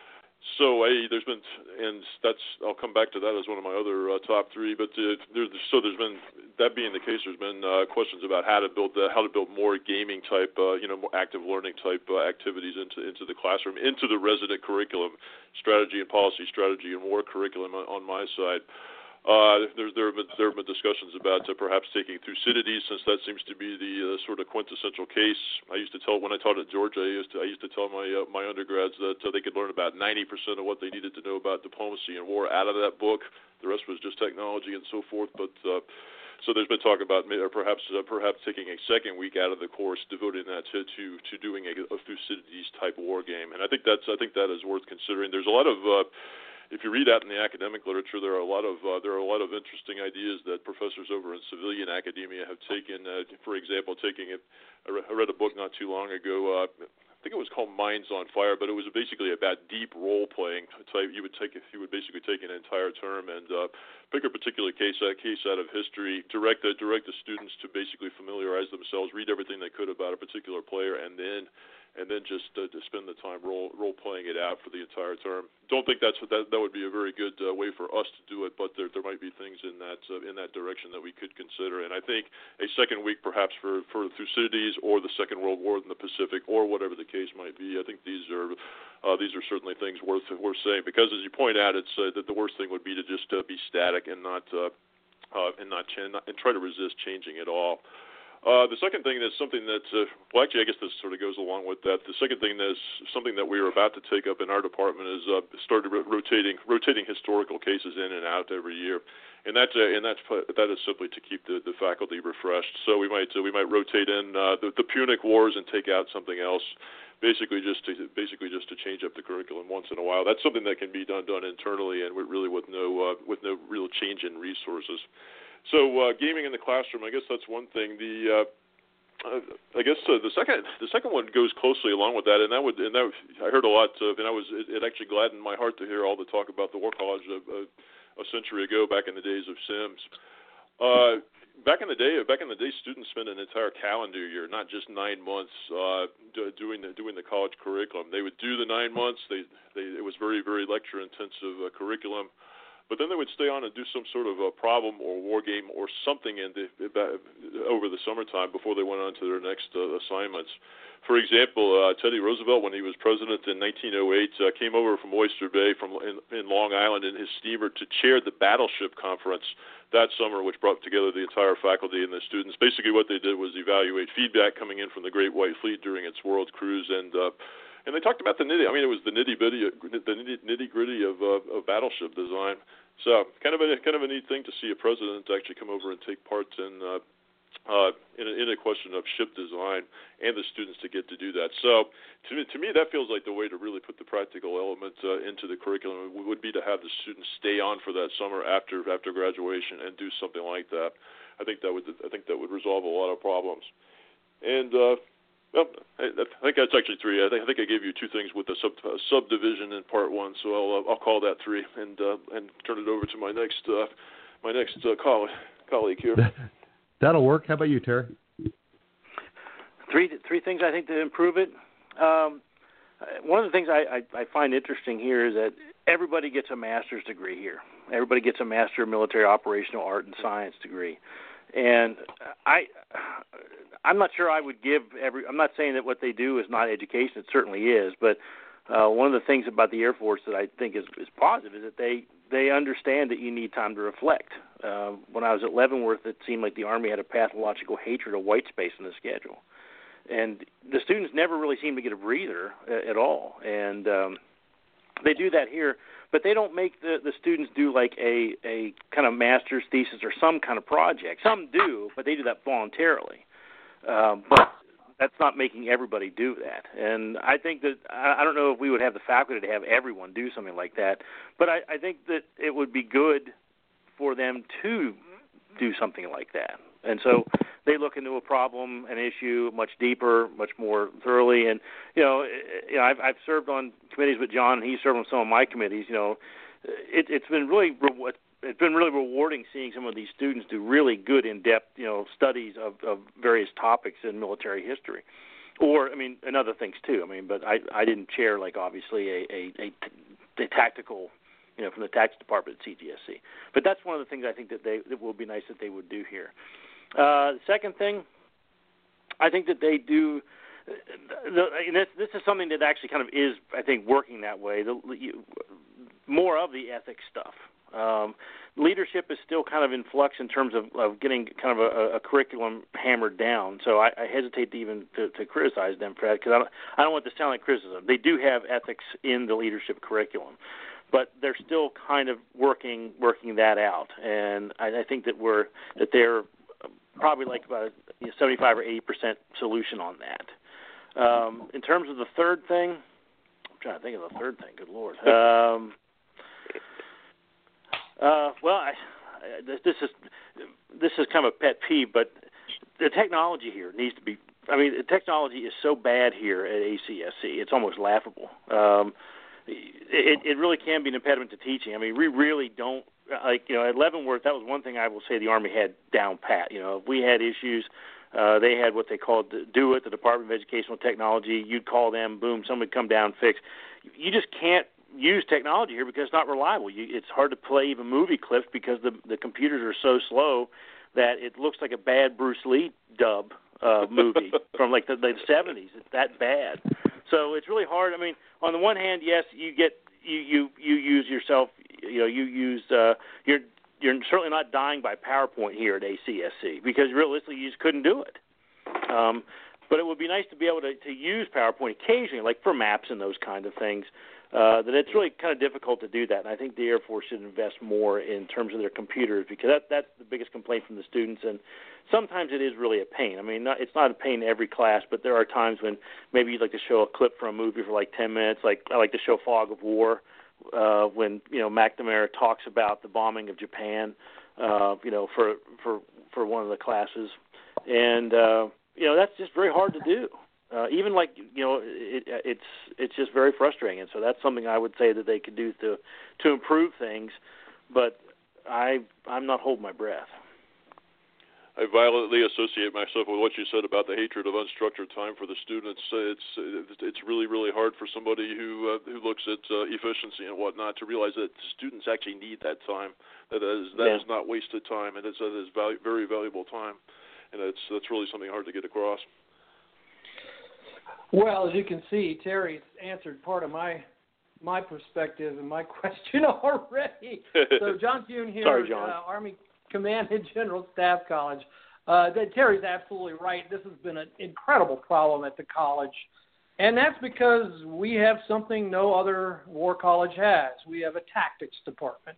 So a there's been, and that's I'll come back to that as one of my other uh, top three. But uh, there's so there's been that being the case, there's been uh, questions about how to build the, how to build more gaming type, uh, you know, more active learning type uh, activities into into the classroom, into the resident curriculum, strategy and policy, strategy and war curriculum on, on my side. Uh, there, there, have been, there have been discussions about uh, perhaps taking Thucydides, since that seems to be the uh, sort of quintessential case. I used to tell, when I taught at Georgia, I used to, I used to tell my uh, my undergrads that uh, they could learn about ninety percent of what they needed to know about diplomacy and war out of that book. The rest was just technology and so forth. But uh, so there's been talk about or perhaps uh, perhaps taking a second week out of the course, devoting that to to, to doing a, a Thucydides type war game. And I think that's I think that is worth considering. There's a lot of uh, If you read out in the academic literature, there are a lot of uh, there are a lot of interesting ideas that professors over in civilian academia have taken. Uh, for example, taking it, I, re- I read a book not too long ago. Uh, I think it was called Minds on Fire, but it was basically about deep role playing type. You would take you would basically take an entire term and uh, pick a particular case a case out of history, direct the direct the students to basically familiarize themselves, read everything they could about a particular player, and then. and then just uh, to spend the time role role playing it out for the entire term. Don't think that's what that that would be a very good uh, way for us to do it, but there there might be things in that uh, in that direction that we could consider. And I think a second week perhaps for for Thucydides or the Second World War in the Pacific or whatever the case might be. I think these are uh, these are certainly things worth worth saying, because as you point out, it's uh, that the worst thing would be to just uh, be static and not uh, uh, and not, ch- not and try to resist changing at all. Uh, the second thing is something that, uh, well, actually, I guess this sort of goes along with that. The second thing is something that we are about to take up in our department is uh, started ro- rotating rotating historical cases in and out every year, and that's uh, and that's that is simply to keep the, the faculty refreshed. So we might uh, we might rotate in uh, the, the Punic Wars and take out something else, basically just to basically just to change up the curriculum once in a while. That's something that can be done done internally and with, really with no uh, with no real change in resources. So uh, gaming in the classroom, I guess that's one thing. The uh, Uh, I guess uh, the second the second one goes closely along with that, and that would and that I heard a lot of, and I was it, it actually gladdened my heart to hear all the talk about the War College a, a, a century ago, back in the days of Sims. Uh, back in the day, back in the day, students spent an entire calendar year, not just nine months, uh, do, doing the doing the college curriculum. They would do the nine months. They they it was very very lecture intensive uh, curriculum. But then they would stay on and do some sort of a problem or war game or something in the, over the summertime before they went on to their next uh, assignments. For example, uh, Teddy Roosevelt, when he was president in nineteen oh eight, uh, came over from Oyster Bay from in, in Long Island in his steamer to chair the Battleship Conference that summer, which brought together the entire faculty and the students. Basically what they did was evaluate feedback coming in from the Great White Fleet during its world cruise, and uh, and they talked about the nitty. I mean, it was the nitty-bitty, the nitty-gritty of, uh, of battleship design. So, kind of a kind of a neat thing to see a president actually come over and take part in uh, uh, in, a, in a question of ship design, and the students to get to do that. So, to me, to me, that feels like the way to really put the practical element uh, into the curriculum would be to have the students stay on for that summer after after graduation and do something like that. I think that would I think that would resolve a lot of problems. And uh, well, I, I think that's actually three. I think, I think I gave you two things with the sub, uh, subdivision in part one, so I'll uh, I'll call that three and uh, and turn it over to my next uh, my next uh, colleague colleague here. That'll work. How about you, Terry? Three three things I think to improve it. Um, one of the things I, I, I find interesting here is that everybody gets a master's degree here. Everybody gets a Master of Military Operational Art and Science degree, and I. I'm not sure I would give every. I'm not saying that what they do is not education. It certainly is. But uh, one of the things about the Air Force that I think is, is positive is that they, they understand that you need time to reflect. Uh, when I was at Leavenworth, it seemed like the Army had a pathological hatred of white space in the schedule. And the students never really seem to get a breather uh, at all. And um, they do that here. But they don't make the, the students do like a, a kind of master's thesis or some kind of project. Some do, but they do that voluntarily. Um, but that's not making everybody do that. And I think that, I don't know if we would have the faculty to have everyone do something like that, but I, I think that it would be good for them to do something like that. And so they look into a problem, an issue, much deeper, much more thoroughly. And, you know, you know I've, I've served on committees with John, and he's served on some of my committees. You know, it, it's been really re- It's been really rewarding seeing some of these students do really good, in-depth, you know, studies of, of various topics in military history, or I mean, and other things too. I mean, but I, I didn't chair like obviously a, a, a, a tactical, you know, from the tactics department at C G S C. But that's one of the things I think that they that will be nice that they would do here. Uh, the second thing, I think that they do. The, and this, this is something that actually kind of is, I think, working that way. The, you, more of the ethics stuff. Um, leadership is still kind of in flux in terms of, of getting kind of a, a curriculum hammered down. So I, I hesitate to even to, to criticize them for that because I don't, I don't want this to sound like criticism. They do have ethics in the leadership curriculum, but they're still kind of working working that out. And I, I think that we're that they're probably like about a you know, seventy-five or eighty percent solution on that. Um, in terms of the third thing, I'm trying to think of the third thing. Good Lord. Um, Uh, well, I, I, this is this is kind of a pet peeve, but the technology here needs to be. I mean, the technology is so bad here at A C S C; it's almost laughable. Um, it, it really can be an impediment to teaching. I mean, we really don't like you know at Leavenworth. That was one thing I will say the Army had down pat. You know, if we had issues, uh, they had what they called do it, the Department of Educational Technology. You'd call them, boom, someone would come down, fix. You just can't use technology here because it's not reliable. You, it's hard to play even movie clips because the the computers are so slow that it looks like a bad Bruce Lee dub uh, movie from like the, the seventies. It's that bad. So it's really hard. I mean, on the one hand, yes, you get you you, you use yourself. You know, you use uh, you're you're certainly not dying by PowerPoint here at A C S C because realistically you just couldn't do it. Um, but it would be nice to be able to, to use PowerPoint occasionally, like for maps and those kind of things. Uh, that it's really kind of difficult to do that, and I think the Air Force should invest more in terms of their computers because that, that's the biggest complaint from the students, and sometimes it is really a pain. I mean, not, it's not a pain in every class, but there are times when maybe you'd like to show a clip from a movie for like ten minutes. Like I like to show Fog of War uh, when you know McNamara talks about the bombing of Japan, uh, you know, for for for one of the classes, and uh, you know, that's just very hard to do. Uh, even like, you know, it, it's it's just very frustrating. And so that's something I would say that they could do to to improve things. But I I'm not holding my breath. I violently associate myself with what you said about the hatred of unstructured time for the students. It's it's really really hard for somebody who uh, who looks at uh, efficiency and whatnot to realize that students actually need that time. That is that yeah. is not wasted time, and it's that is valu- very valuable time, and it's that's really something hard to get across. Well, as you can see, Terry's answered part of my my perspective and my question already. So John Kuhn here, Sorry, John. Uh, Army Command and General Staff College. Uh, that Terry's absolutely right. This has been an incredible problem at the college, and that's because we have something no other war college has. We have a tactics department,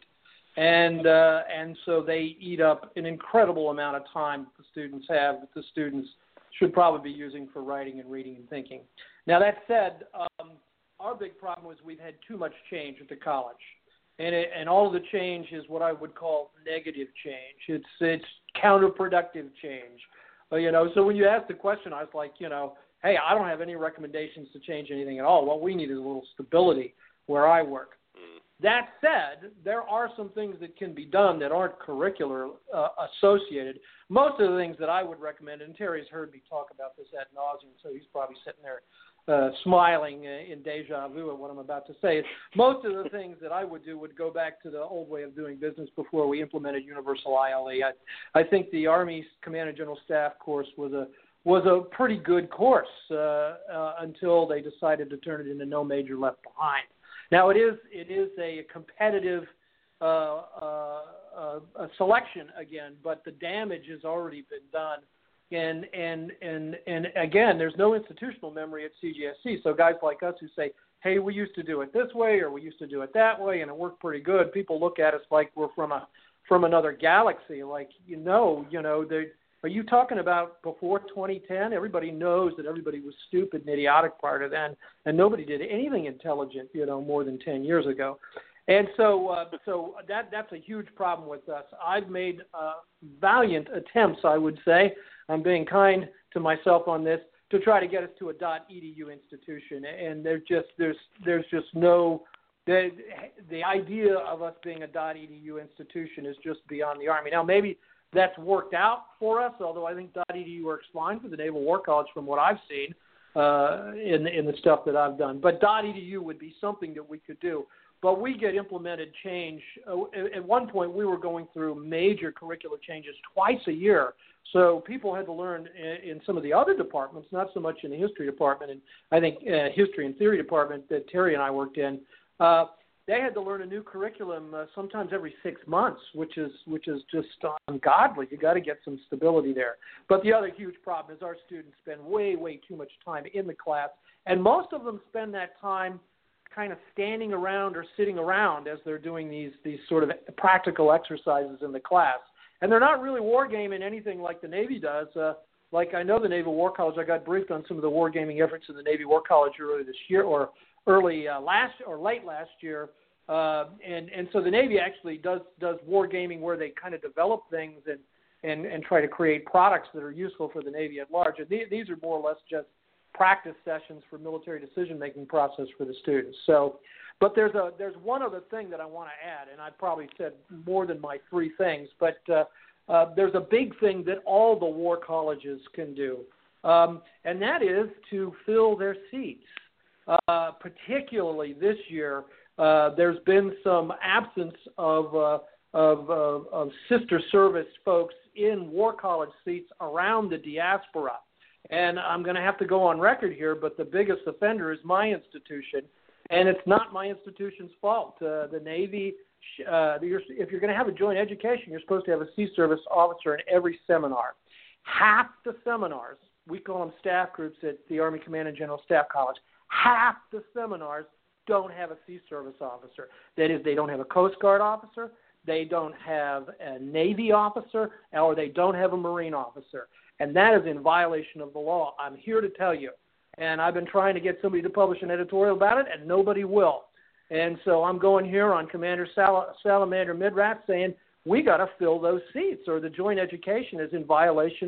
and uh, and so they eat up an incredible amount of time that the students have that the students should probably be using for writing and reading and thinking. Now, that said, um, our big problem was we've had too much change at the college. And, it, and all of the change is what I would call negative change. It's it's counterproductive change. Uh, you know, so when you asked the question, I was like, you know, hey, I don't have any recommendations to change anything at all. What we need is a little stability where I work. That said, there are some things that can be done that aren't curricular uh, associated. Most of the things that I would recommend, and Terry's heard me talk about this ad nauseum, so he's probably sitting there uh, smiling uh, in deja vu at what I'm about to say. Most of the things that I would do would go back to the old way of doing business before we implemented universal I L E. I, I think the Army Command and General Staff course was a was a pretty good course uh, uh, until they decided to turn it into no major left behind. Now, it is it is a competitive uh, uh, uh, a selection again, but the damage has already been done. And, and, and, and again, there's no institutional memory at C G S C. So guys like us who say, hey, we used to do it this way or we used to do it that way, and it worked pretty good, people look at us like we're from a from another galaxy. Like, you know, you know, they are you talking about before twenty ten? Everybody knows that everybody was stupid and idiotic prior to then, and nobody did anything intelligent, you know, more than ten years ago. And so uh, so that that's a huge problem with us. I've made uh, valiant attempts, I would say, I'm being kind to myself on this, to try to get us to a .edu institution. And there's just there's there's just no the the idea of us being a .edu institution is just beyond the Army. Now maybe that's worked out for us, although I think .edu works fine for the Naval War College from what I've seen uh, in, in the stuff that I've done. But .edu would be something that we could do. But we get implemented change. Uh, at one point, we were going through major curricular changes twice a year. So people had to learn in, in some of the other departments, not so much in the history department, and I think uh, history and theory department that Terry and I worked in. Uh, They had to learn a new curriculum uh, sometimes every six months, which is which is just ungodly. You got to get some stability there. But the other huge problem is our students spend way, way too much time in the class, and most of them spend that time kind of standing around or sitting around as they're doing these these sort of practical exercises in the class. And they're not really wargaming anything like the Navy does. Uh, like I know the Naval War College, I got briefed on some of the wargaming efforts in the Navy War College earlier this year, or early uh, last or late last year. Uh, and, and so the Navy actually does does wargaming where they kind of develop things and, and, and try to create products that are useful for the Navy at large. And these, these are more or less just practice sessions for military decision-making process for the students. So, but there's a there's one other thing that I want to add, and I probably said more than my three things, but uh, uh, there's a big thing that all the war colleges can do, um, and that is to fill their seats. Uh, particularly this year, uh, there's been some absence of, uh, of, of, of sister service folks in war college seats around the diaspora. And I'm going to have to go on record here, but the biggest offender is my institution, and it's not my institution's fault. Uh, the Navy, uh, if you're going to have a joint education, you're supposed to have a sea service officer in every seminar. Half the seminars, we call them staff groups at the Army Command and General Staff College, half the seminars don't have a sea service officer. That is, they don't have a Coast Guard officer, they don't have a Navy officer, or they don't have a Marine officer. And that is in violation of the law. I'm here to tell you. And I've been trying to get somebody to publish an editorial about it, and nobody will. And so I'm going here on Commander Sal- Salamander Midrat saying, we got to fill those seats, or the joint education is in violation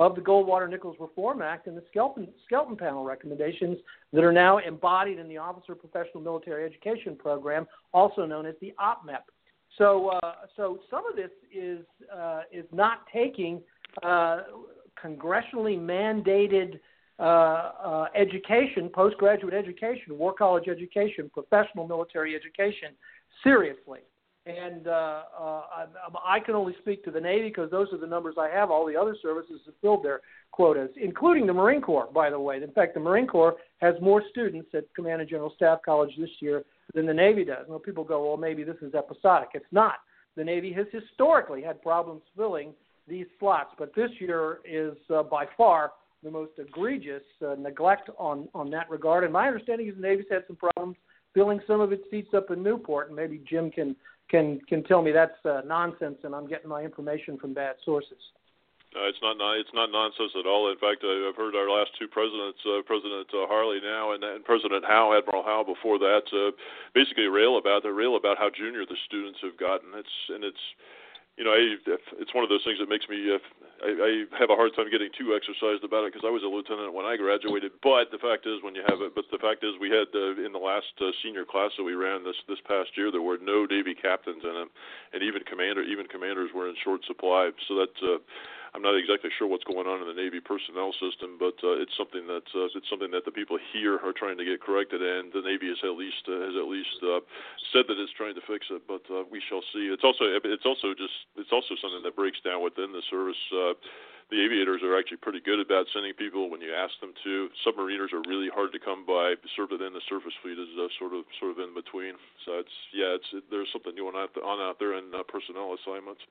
of the Goldwater-Nichols Reform Act and the Skelton, Skelton Panel recommendations that are now embodied in the Officer Professional Military Education Program, also known as the O P M E P. So, uh, so some of this is uh, is not taking uh, congressionally mandated uh, uh, education, postgraduate education, war college education, professional military education seriously. And uh, uh, I, I can only speak to the Navy because those are the numbers I have. All the other services have filled their quotas, including the Marine Corps, by the way. In fact, the Marine Corps has more students at Command and General Staff College this year than the Navy does. Well, people go, well, maybe this is episodic. It's not. The Navy has historically had problems filling these slots, but this year is uh, by far the most egregious uh, neglect on, on that regard. And my understanding is the Navy's had some problems filling some of its seats up in Newport, and maybe Jim can can can tell me that's uh, nonsense and I'm getting my information from bad sources. Uh, it's not it's not nonsense at all. In fact, I've heard our last two presidents, uh, President uh, Harley now and, and President Howe, Admiral Howe before that, uh, basically rail about they rail about how junior the students have gotten. It's and it's you know I, it's one of those things that makes me uh, I, I have a hard time getting too exercised about it because I was a lieutenant when I graduated. But the fact is, when you have it, but the fact is, we had uh, in the last uh, senior class that we ran this this past year, there were no Navy captains in it, and even commander even commanders were in short supply. So that. Uh, I'm not exactly sure what's going on in the Navy personnel system, but uh, it's something that uh, it's something that the people here are trying to get corrected, and the Navy has at least uh, has at least uh, said that it's trying to fix it. But uh, we shall see. It's also it's also just it's also something that breaks down within the service. Uh, the aviators are actually pretty good about sending people when you ask them to. Submariners are really hard to come by. Sort of then the surface fleet is uh, sort of sort of in between. So it's yeah, it's it, there's something going on out there in uh, personnel assignments.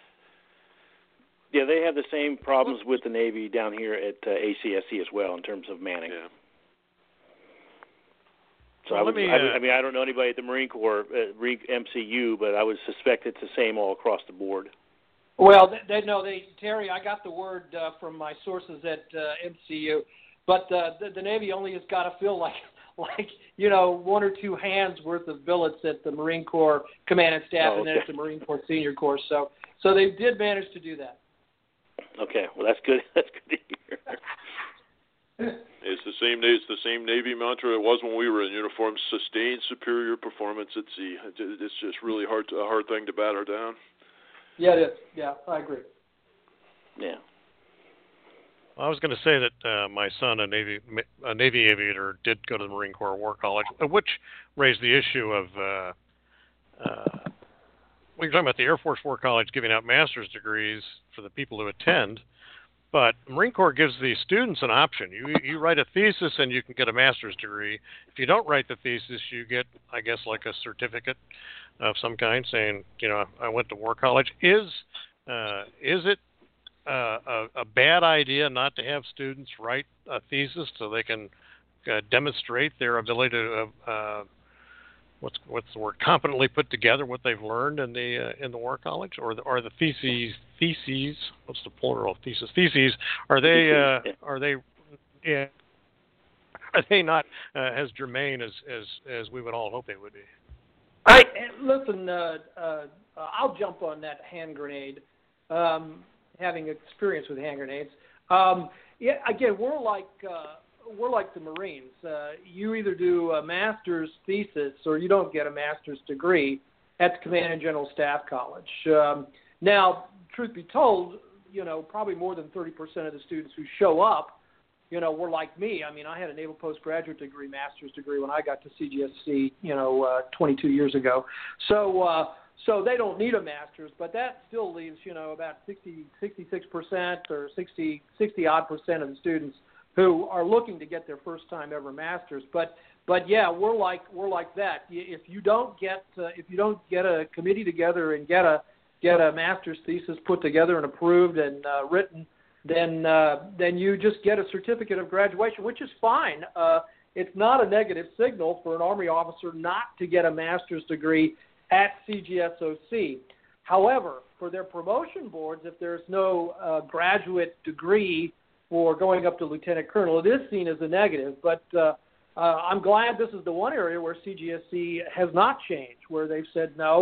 Yeah, they have the same problems with the Navy down here at uh, A C S C as well in terms of manning. Yeah. So well, I, would, me, uh, I, I mean, I don't know anybody at the Marine Corps, uh, M C U, but I would suspect it's the same all across the board. Well, they, they no, they Terry, I got the word uh, from my sources at uh, M C U, but uh, the, the Navy only has got to feel like like you know one or two hands worth of billets at the Marine Corps Command and Staff, oh, okay. and then at the Marine Corps Senior Course. So so they did manage to do that. Okay, well that's good. That's good to hear. It's the same. It's the same Navy mantra it was when we were in uniform: sustained superior performance at sea. It's just really hard, to, a hard thing to batter down. Yeah, it is. Yeah, I agree. Yeah. Well, I was going to say that uh, my son, a Navy a Navy aviator, did go to the Marine Corps War College, which raised the issue of. Uh, uh, We were talking about the Air Force War College giving out master's degrees for the people who attend, but the Marine Corps gives the students an option. You you write a thesis and you can get a master's degree. If you don't write the thesis, you get, I guess, like a certificate of some kind saying, you know, I went to War College. Is uh, is it uh, a, a bad idea not to have students write a thesis so they can uh, demonstrate their ability to uh, What's what's the word? Competently put together what they've learned in the uh, in the War College, or the or the theses theses. What's the plural of thesis? Theses. Are they uh, are they yeah? Are they not uh, as germane as, as as we would all hope they would be? I listen. Uh, uh, I'll jump on that hand grenade. Um, having experience with hand grenades. Um, yeah. Again, we're like. Uh, We're like the Marines. Uh, you either do a master's thesis or you don't get a master's degree at the Command and General Staff College. Um, now, truth be told, you know, probably more than thirty percent of the students who show up, you know, were like me. I mean, I had a Naval Postgraduate degree, master's degree when I got to C G S C, you know, uh, twenty-two years ago. So, uh, so they don't need a master's, but that still leaves, you know, about sixty, sixty-six percent or sixty, sixty odd percent of the students who are looking to get their first time ever masters, but but yeah, we're like we're like that. If you don't get uh, if you don't get a committee together and get a get a master's thesis put together and approved and uh, written, then uh, then you just get a certificate of graduation, which is fine. Uh, it's not a negative signal for an Army officer not to get a master's degree at C G S O C. However, for their promotion boards, if there's no uh, graduate degree for going up to lieutenant colonel, it is seen as a negative, but uh, uh, I'm glad this is the one area where C G S C has not changed, where they've said, no,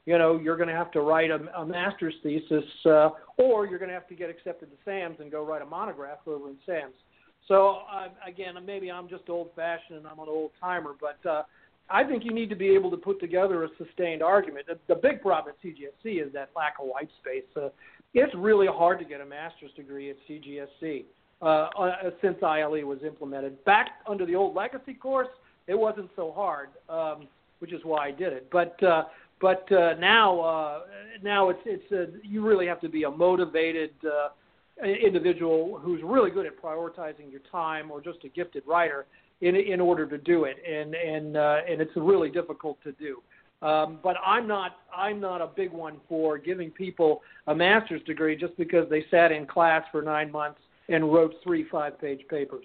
you know, you're going to have to write a, a master's thesis, uh, or you're going to have to get accepted to SAMS and go write a monograph over in SAMS. So, uh, again, maybe I'm just old-fashioned and I'm an old-timer, but uh, I think you need to be able to put together a sustained argument. The, the big problem at C G S C is that lack of white space. Uh, it's really hard to get a master's degree at C G S C uh, uh, since I L E was implemented. Back under the old legacy course, it wasn't so hard, um, which is why I did it. But uh, but uh, now uh, now it's it's uh, you really have to be a motivated uh, individual who's really good at prioritizing your time, or just a gifted writer, in in order to do it, and and uh, and it's really difficult to do. Um, but I'm not I'm not a big one for giving people a master's degree just because they sat in class for nine months and wrote three five-page papers.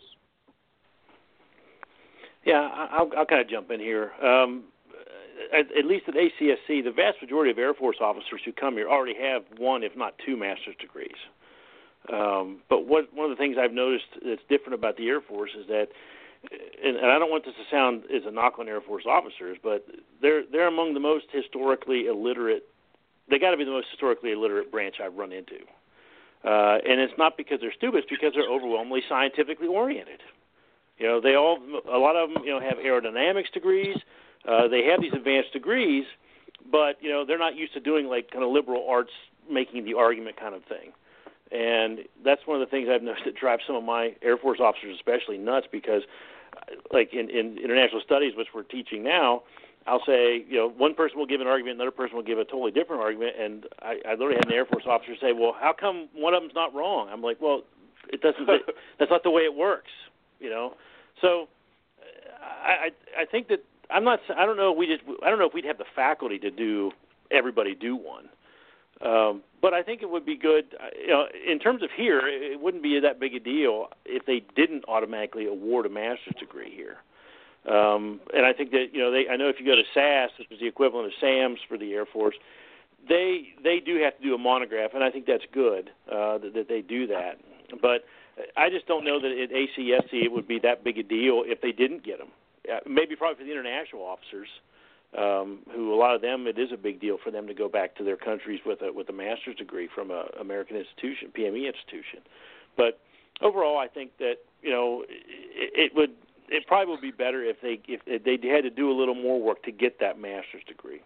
Yeah, I'll, I'll kind of jump in here. Um, at, at least at A C S C, the vast majority of Air Force officers who come here already have one, if not two, master's degrees. Um, but what, one of the things I've noticed that's different about the Air Force is that, and, and I don't want this to sound as a knock on Air Force officers, but they're they're among the most historically illiterate. They got to be the most historically illiterate branch I've run into, uh, and it's not because they're stupid; it's because they're overwhelmingly scientifically oriented. You know, they all a lot of them, you know, have aerodynamics degrees. Uh, they have these advanced degrees, but you know, they're not used to doing like kind of liberal arts, making the argument kind of thing. And that's one of the things I've noticed that drives some of my Air Force officers especially nuts, because like in, in international studies, which we're teaching now, I'll say, you know, one person will give an argument, another person will give a totally different argument, and I, I literally had an Air Force officer say, well, how come one of them's not wrong? I'm like, well, it doesn't, that's not the way it works, you know? So I, I, I think that I'm not, I don't know, we just, I don't know if we'd have the faculty to do, everybody do one. Um, but I think it would be good, you know, in terms of here, it wouldn't be that big a deal if they didn't automatically award a master's degree here. Um, and I think that, you know, they, I know if you go to S A S, which is the equivalent of SAMS for the Air Force, they they do have to do a monograph, and I think that's good uh, that, that they do that. But I just don't know that at A C S C it would be that big a deal if they didn't get them. Uh, maybe probably for the international officers, Um, who a lot of them, it is a big deal for them to go back to their countries with a with a master's degree from a American institution, P M E institution. But overall, I think that, you know, it, it would it probably would be better if they if they had to do a little more work to get that master's degree.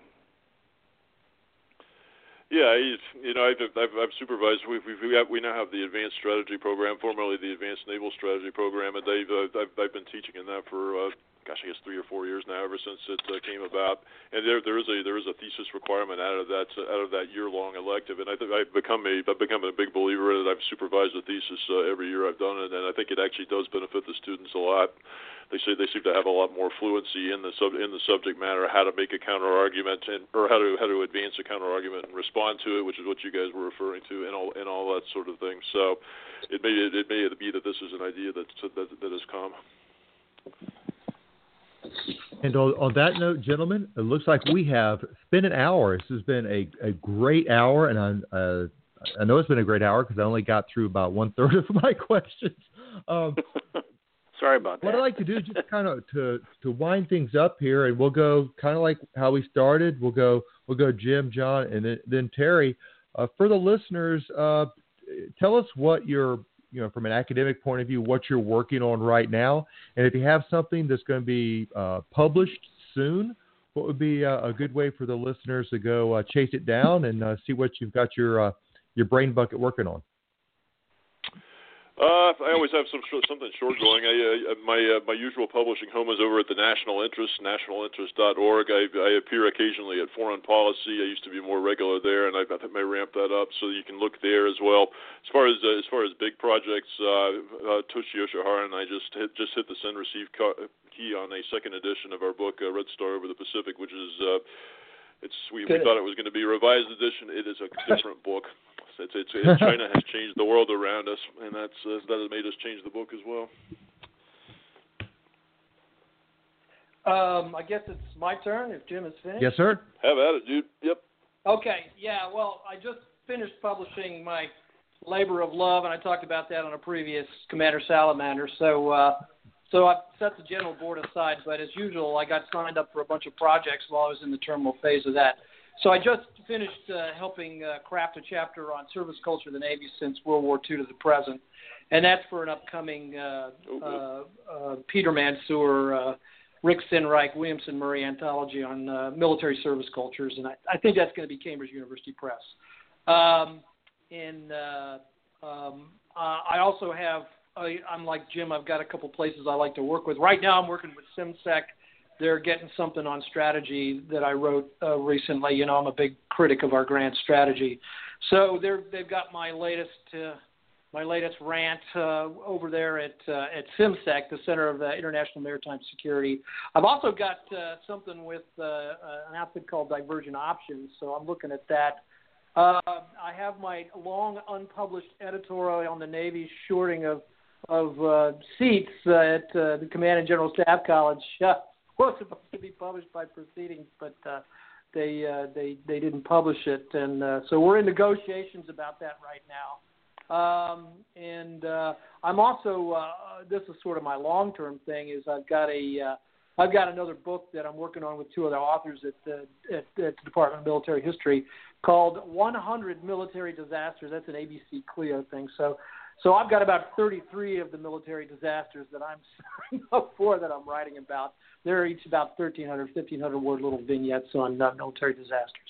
Yeah, you know, I've, I've, I've supervised. We we have, we now have the Advanced Strategy Program, formerly the Advanced Naval Strategy Program, and they've uh, I've, I've been teaching in that for uh, gosh, I guess three or four years now, ever since it uh, came about. And there there is a there is a thesis requirement out of that uh, out of that year long elective, and I think I've become a I've become a big believer in it. I've supervised a thesis uh, every year I've done it, and I think it actually does benefit the students a lot. They say they seem to have a lot more fluency in the sub in the subject matter, how to make a counter argument, and or how to how to advance a counter argument and respond to it, which is what you guys were referring to, and all and all that sort of thing. So, it may it may be that this is an idea that that, that has come. And on, on that note, gentlemen, it looks like we have spent an hour. This has been a, a great hour, and I uh, I know it's been a great hour because I only got through about one third of my questions. Um, Sorry about that. What I'd like to do is just kind of to, to wind things up here, and we'll go kind of like how we started. We'll go we'll go Jim, John, and then, then Terry. Uh, for the listeners, uh, tell us what you're, you know, from an academic point of view, what you're working on right now, and if you have something that's going to be uh, published soon, what would be a, a good way for the listeners to go uh, chase it down and uh, see what you've got your uh, your brain bucket working on? Uh, I always have some something short going. I, uh, my uh, my usual publishing home is over at the National Interest, national interest dot org. I, I appear occasionally at Foreign Policy. I used to be more regular there, and I, I may ramp that up, so you can look there as well. As far as uh, as far as big projects, uh, uh, Toshi Yoshihara and I just hit, just hit the send receive key on a second edition of our book, uh, Red Star Over the Pacific, which is uh, it's we, we thought it was going to be a revised edition. It is a different book. It's, it's, it's, China has changed the world around us, and that's uh, that has made us change the book as well. Um, I guess it's my turn if Jim is finished. Yes, sir. Have at it, dude. Yep. Okay. Yeah. Well, I just finished publishing my labor of love, and I talked about that on a previous Commander Salamander. So, uh, so I set the general board aside. But as usual, I got signed up for a bunch of projects while I was in the terminal phase of that. so I just finished uh, helping uh, craft a chapter on service culture of the Navy since World War Two to the present, and that's for an upcoming uh, uh, uh, Peter Mansour, uh, Rick Sinreich, Williamson Murray anthology on uh, military service cultures, and I, I think that's going to be Cambridge University Press. Um, and uh, um, uh, I also have, uh, I'm like Jim, I've got a couple places I like to work with. Right now I'm working with SimSec. They're getting something on strategy that I wrote uh, recently. You know, I'm a big critic of our grant strategy. So they're, they've got my latest uh, my latest rant uh, over there at uh, at SimSec, the Center of uh, International Maritime Security. I've also got uh, something with uh, uh, an outfit called Divergent Options, so I'm looking at that. Uh, I have my long unpublished editorial on the Navy's shorting of of uh, seats uh, at uh, the Command and General Staff College. Uh, was supposed to be published by Proceedings, but uh, they uh, they they didn't publish it, and uh, so we're in negotiations about that right now. Um, and uh, I'm also uh, this is sort of my long-term thing. Is I've got a uh, I've got another book that I'm working on with two other authors at the at, at the Department of Military History called one hundred Military Disasters. That's an A B C Clio thing. So. So I've got about thirty-three of the military disasters that I'm signed up for that I'm writing about. They're each about thirteen hundred, fifteen hundred word little vignettes on uh, military disasters.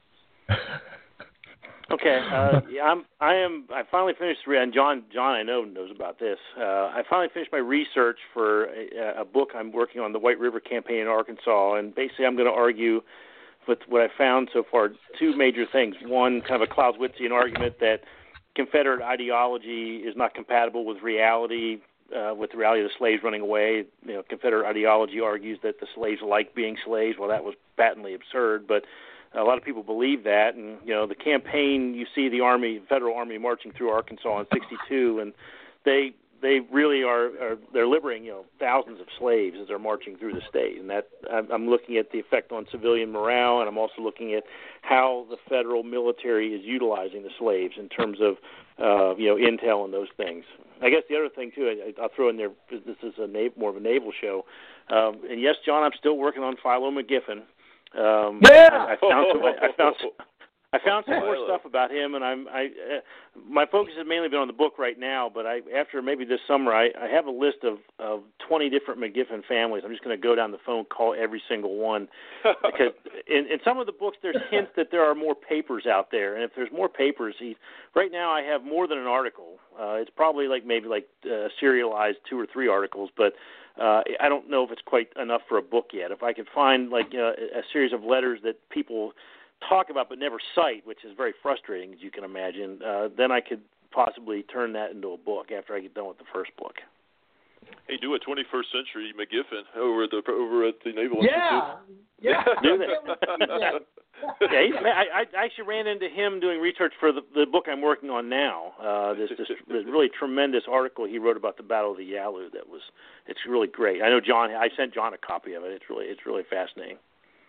Okay, uh, yeah, I'm. I am. I finally finished reading. And John, John, I know knows about this. Uh, I finally finished my research for a, a book I'm working on, the White River Campaign in Arkansas, and basically I'm going to argue with what I found so far two major things. One, kind of a Clausewitzian argument that Confederate ideology is not compatible with reality, uh, with the reality of the slaves running away. You know, Confederate ideology argues that the slaves like being slaves. Well, that was patently absurd, but a lot of people believe that. And, you know, the campaign, you see the Army, Federal Army marching through Arkansas in sixty-two, and they they really are, are they're liberating, you know, thousands of slaves as they're marching through the state. And that I'm looking at the effect on civilian morale, and I'm also looking at how the federal military is utilizing the slaves in terms of, uh, you know, intel and those things. I guess the other thing, too, I, I'll throw in there, this is a na- more of a naval show. Um, and, yes, John, I'm still working on Philo McGiffin. Um, yeah! I, I found some, I, I found some, I found some more stuff about him, and I'm I uh, my focus has mainly been on the book right now. But I after maybe this summer, I, I have a list of, of twenty different McGiffin families. I'm just going to go down the phone, call every single one, because in, in some of the books there's hints that there are more papers out there, and if there's more papers, he right now I have more than an article. Uh, it's probably like maybe like uh, serialized two or three articles, but uh, I don't know if it's quite enough for a book yet. If I could find like uh, a series of letters that people talk about but never cite, which is very frustrating, as you can imagine, uh, then I could possibly turn that into a book after I get done with the first book. Hey, do a twenty-first century McGiffin over at the over at the Naval yeah. Institute. Yeah, do that. yeah, he's, I, I actually ran into him doing research for the, the book I'm working on now. Uh, this, this, this really tremendous article he wrote about the Battle of the Yalu. That was, it's really great. I know John. I sent John a copy of it. It's really, it's really fascinating.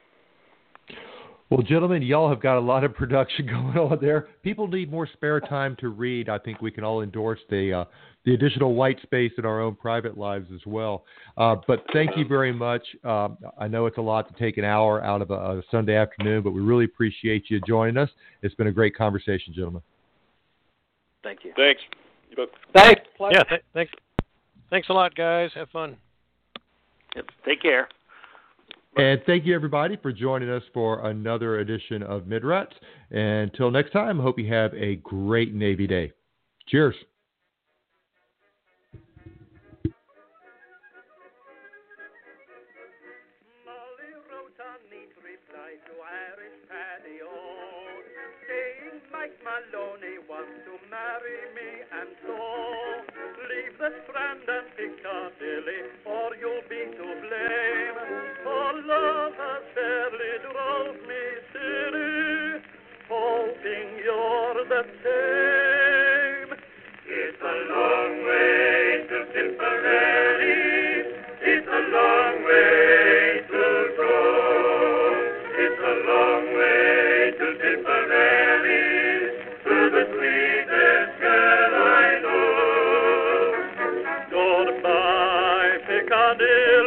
Well, gentlemen, y'all have got a lot of production going on there. People need more spare time to read. I think we can all endorse the uh, the additional white space in our own private lives as well. Uh, but thank you very much. Um, I know it's a lot to take an hour out of a, a Sunday afternoon, but we really appreciate you joining us. It's been a great conversation, gentlemen. Thank you. Thanks. Thanks. Yeah, th- thanks. Thanks a lot, guys. Have fun. Yep. Take care. And thank you, everybody, for joining us for another edition of Midrats. And until next time, I hope you have a great Navy Day. Cheers. Molly wrote a neat reply to Irish Paddy O, saying Mike Maloney wants to marry me, and so leave the Strand and Piccadilly, or you'll be to blame. For love has fairly drove me silly, hoping you're the same. It's a long way to Tipperary, it's a long way to go. It's a long way to Tipperary, to the sweetest girl I know. Goodbye, Piccadilly.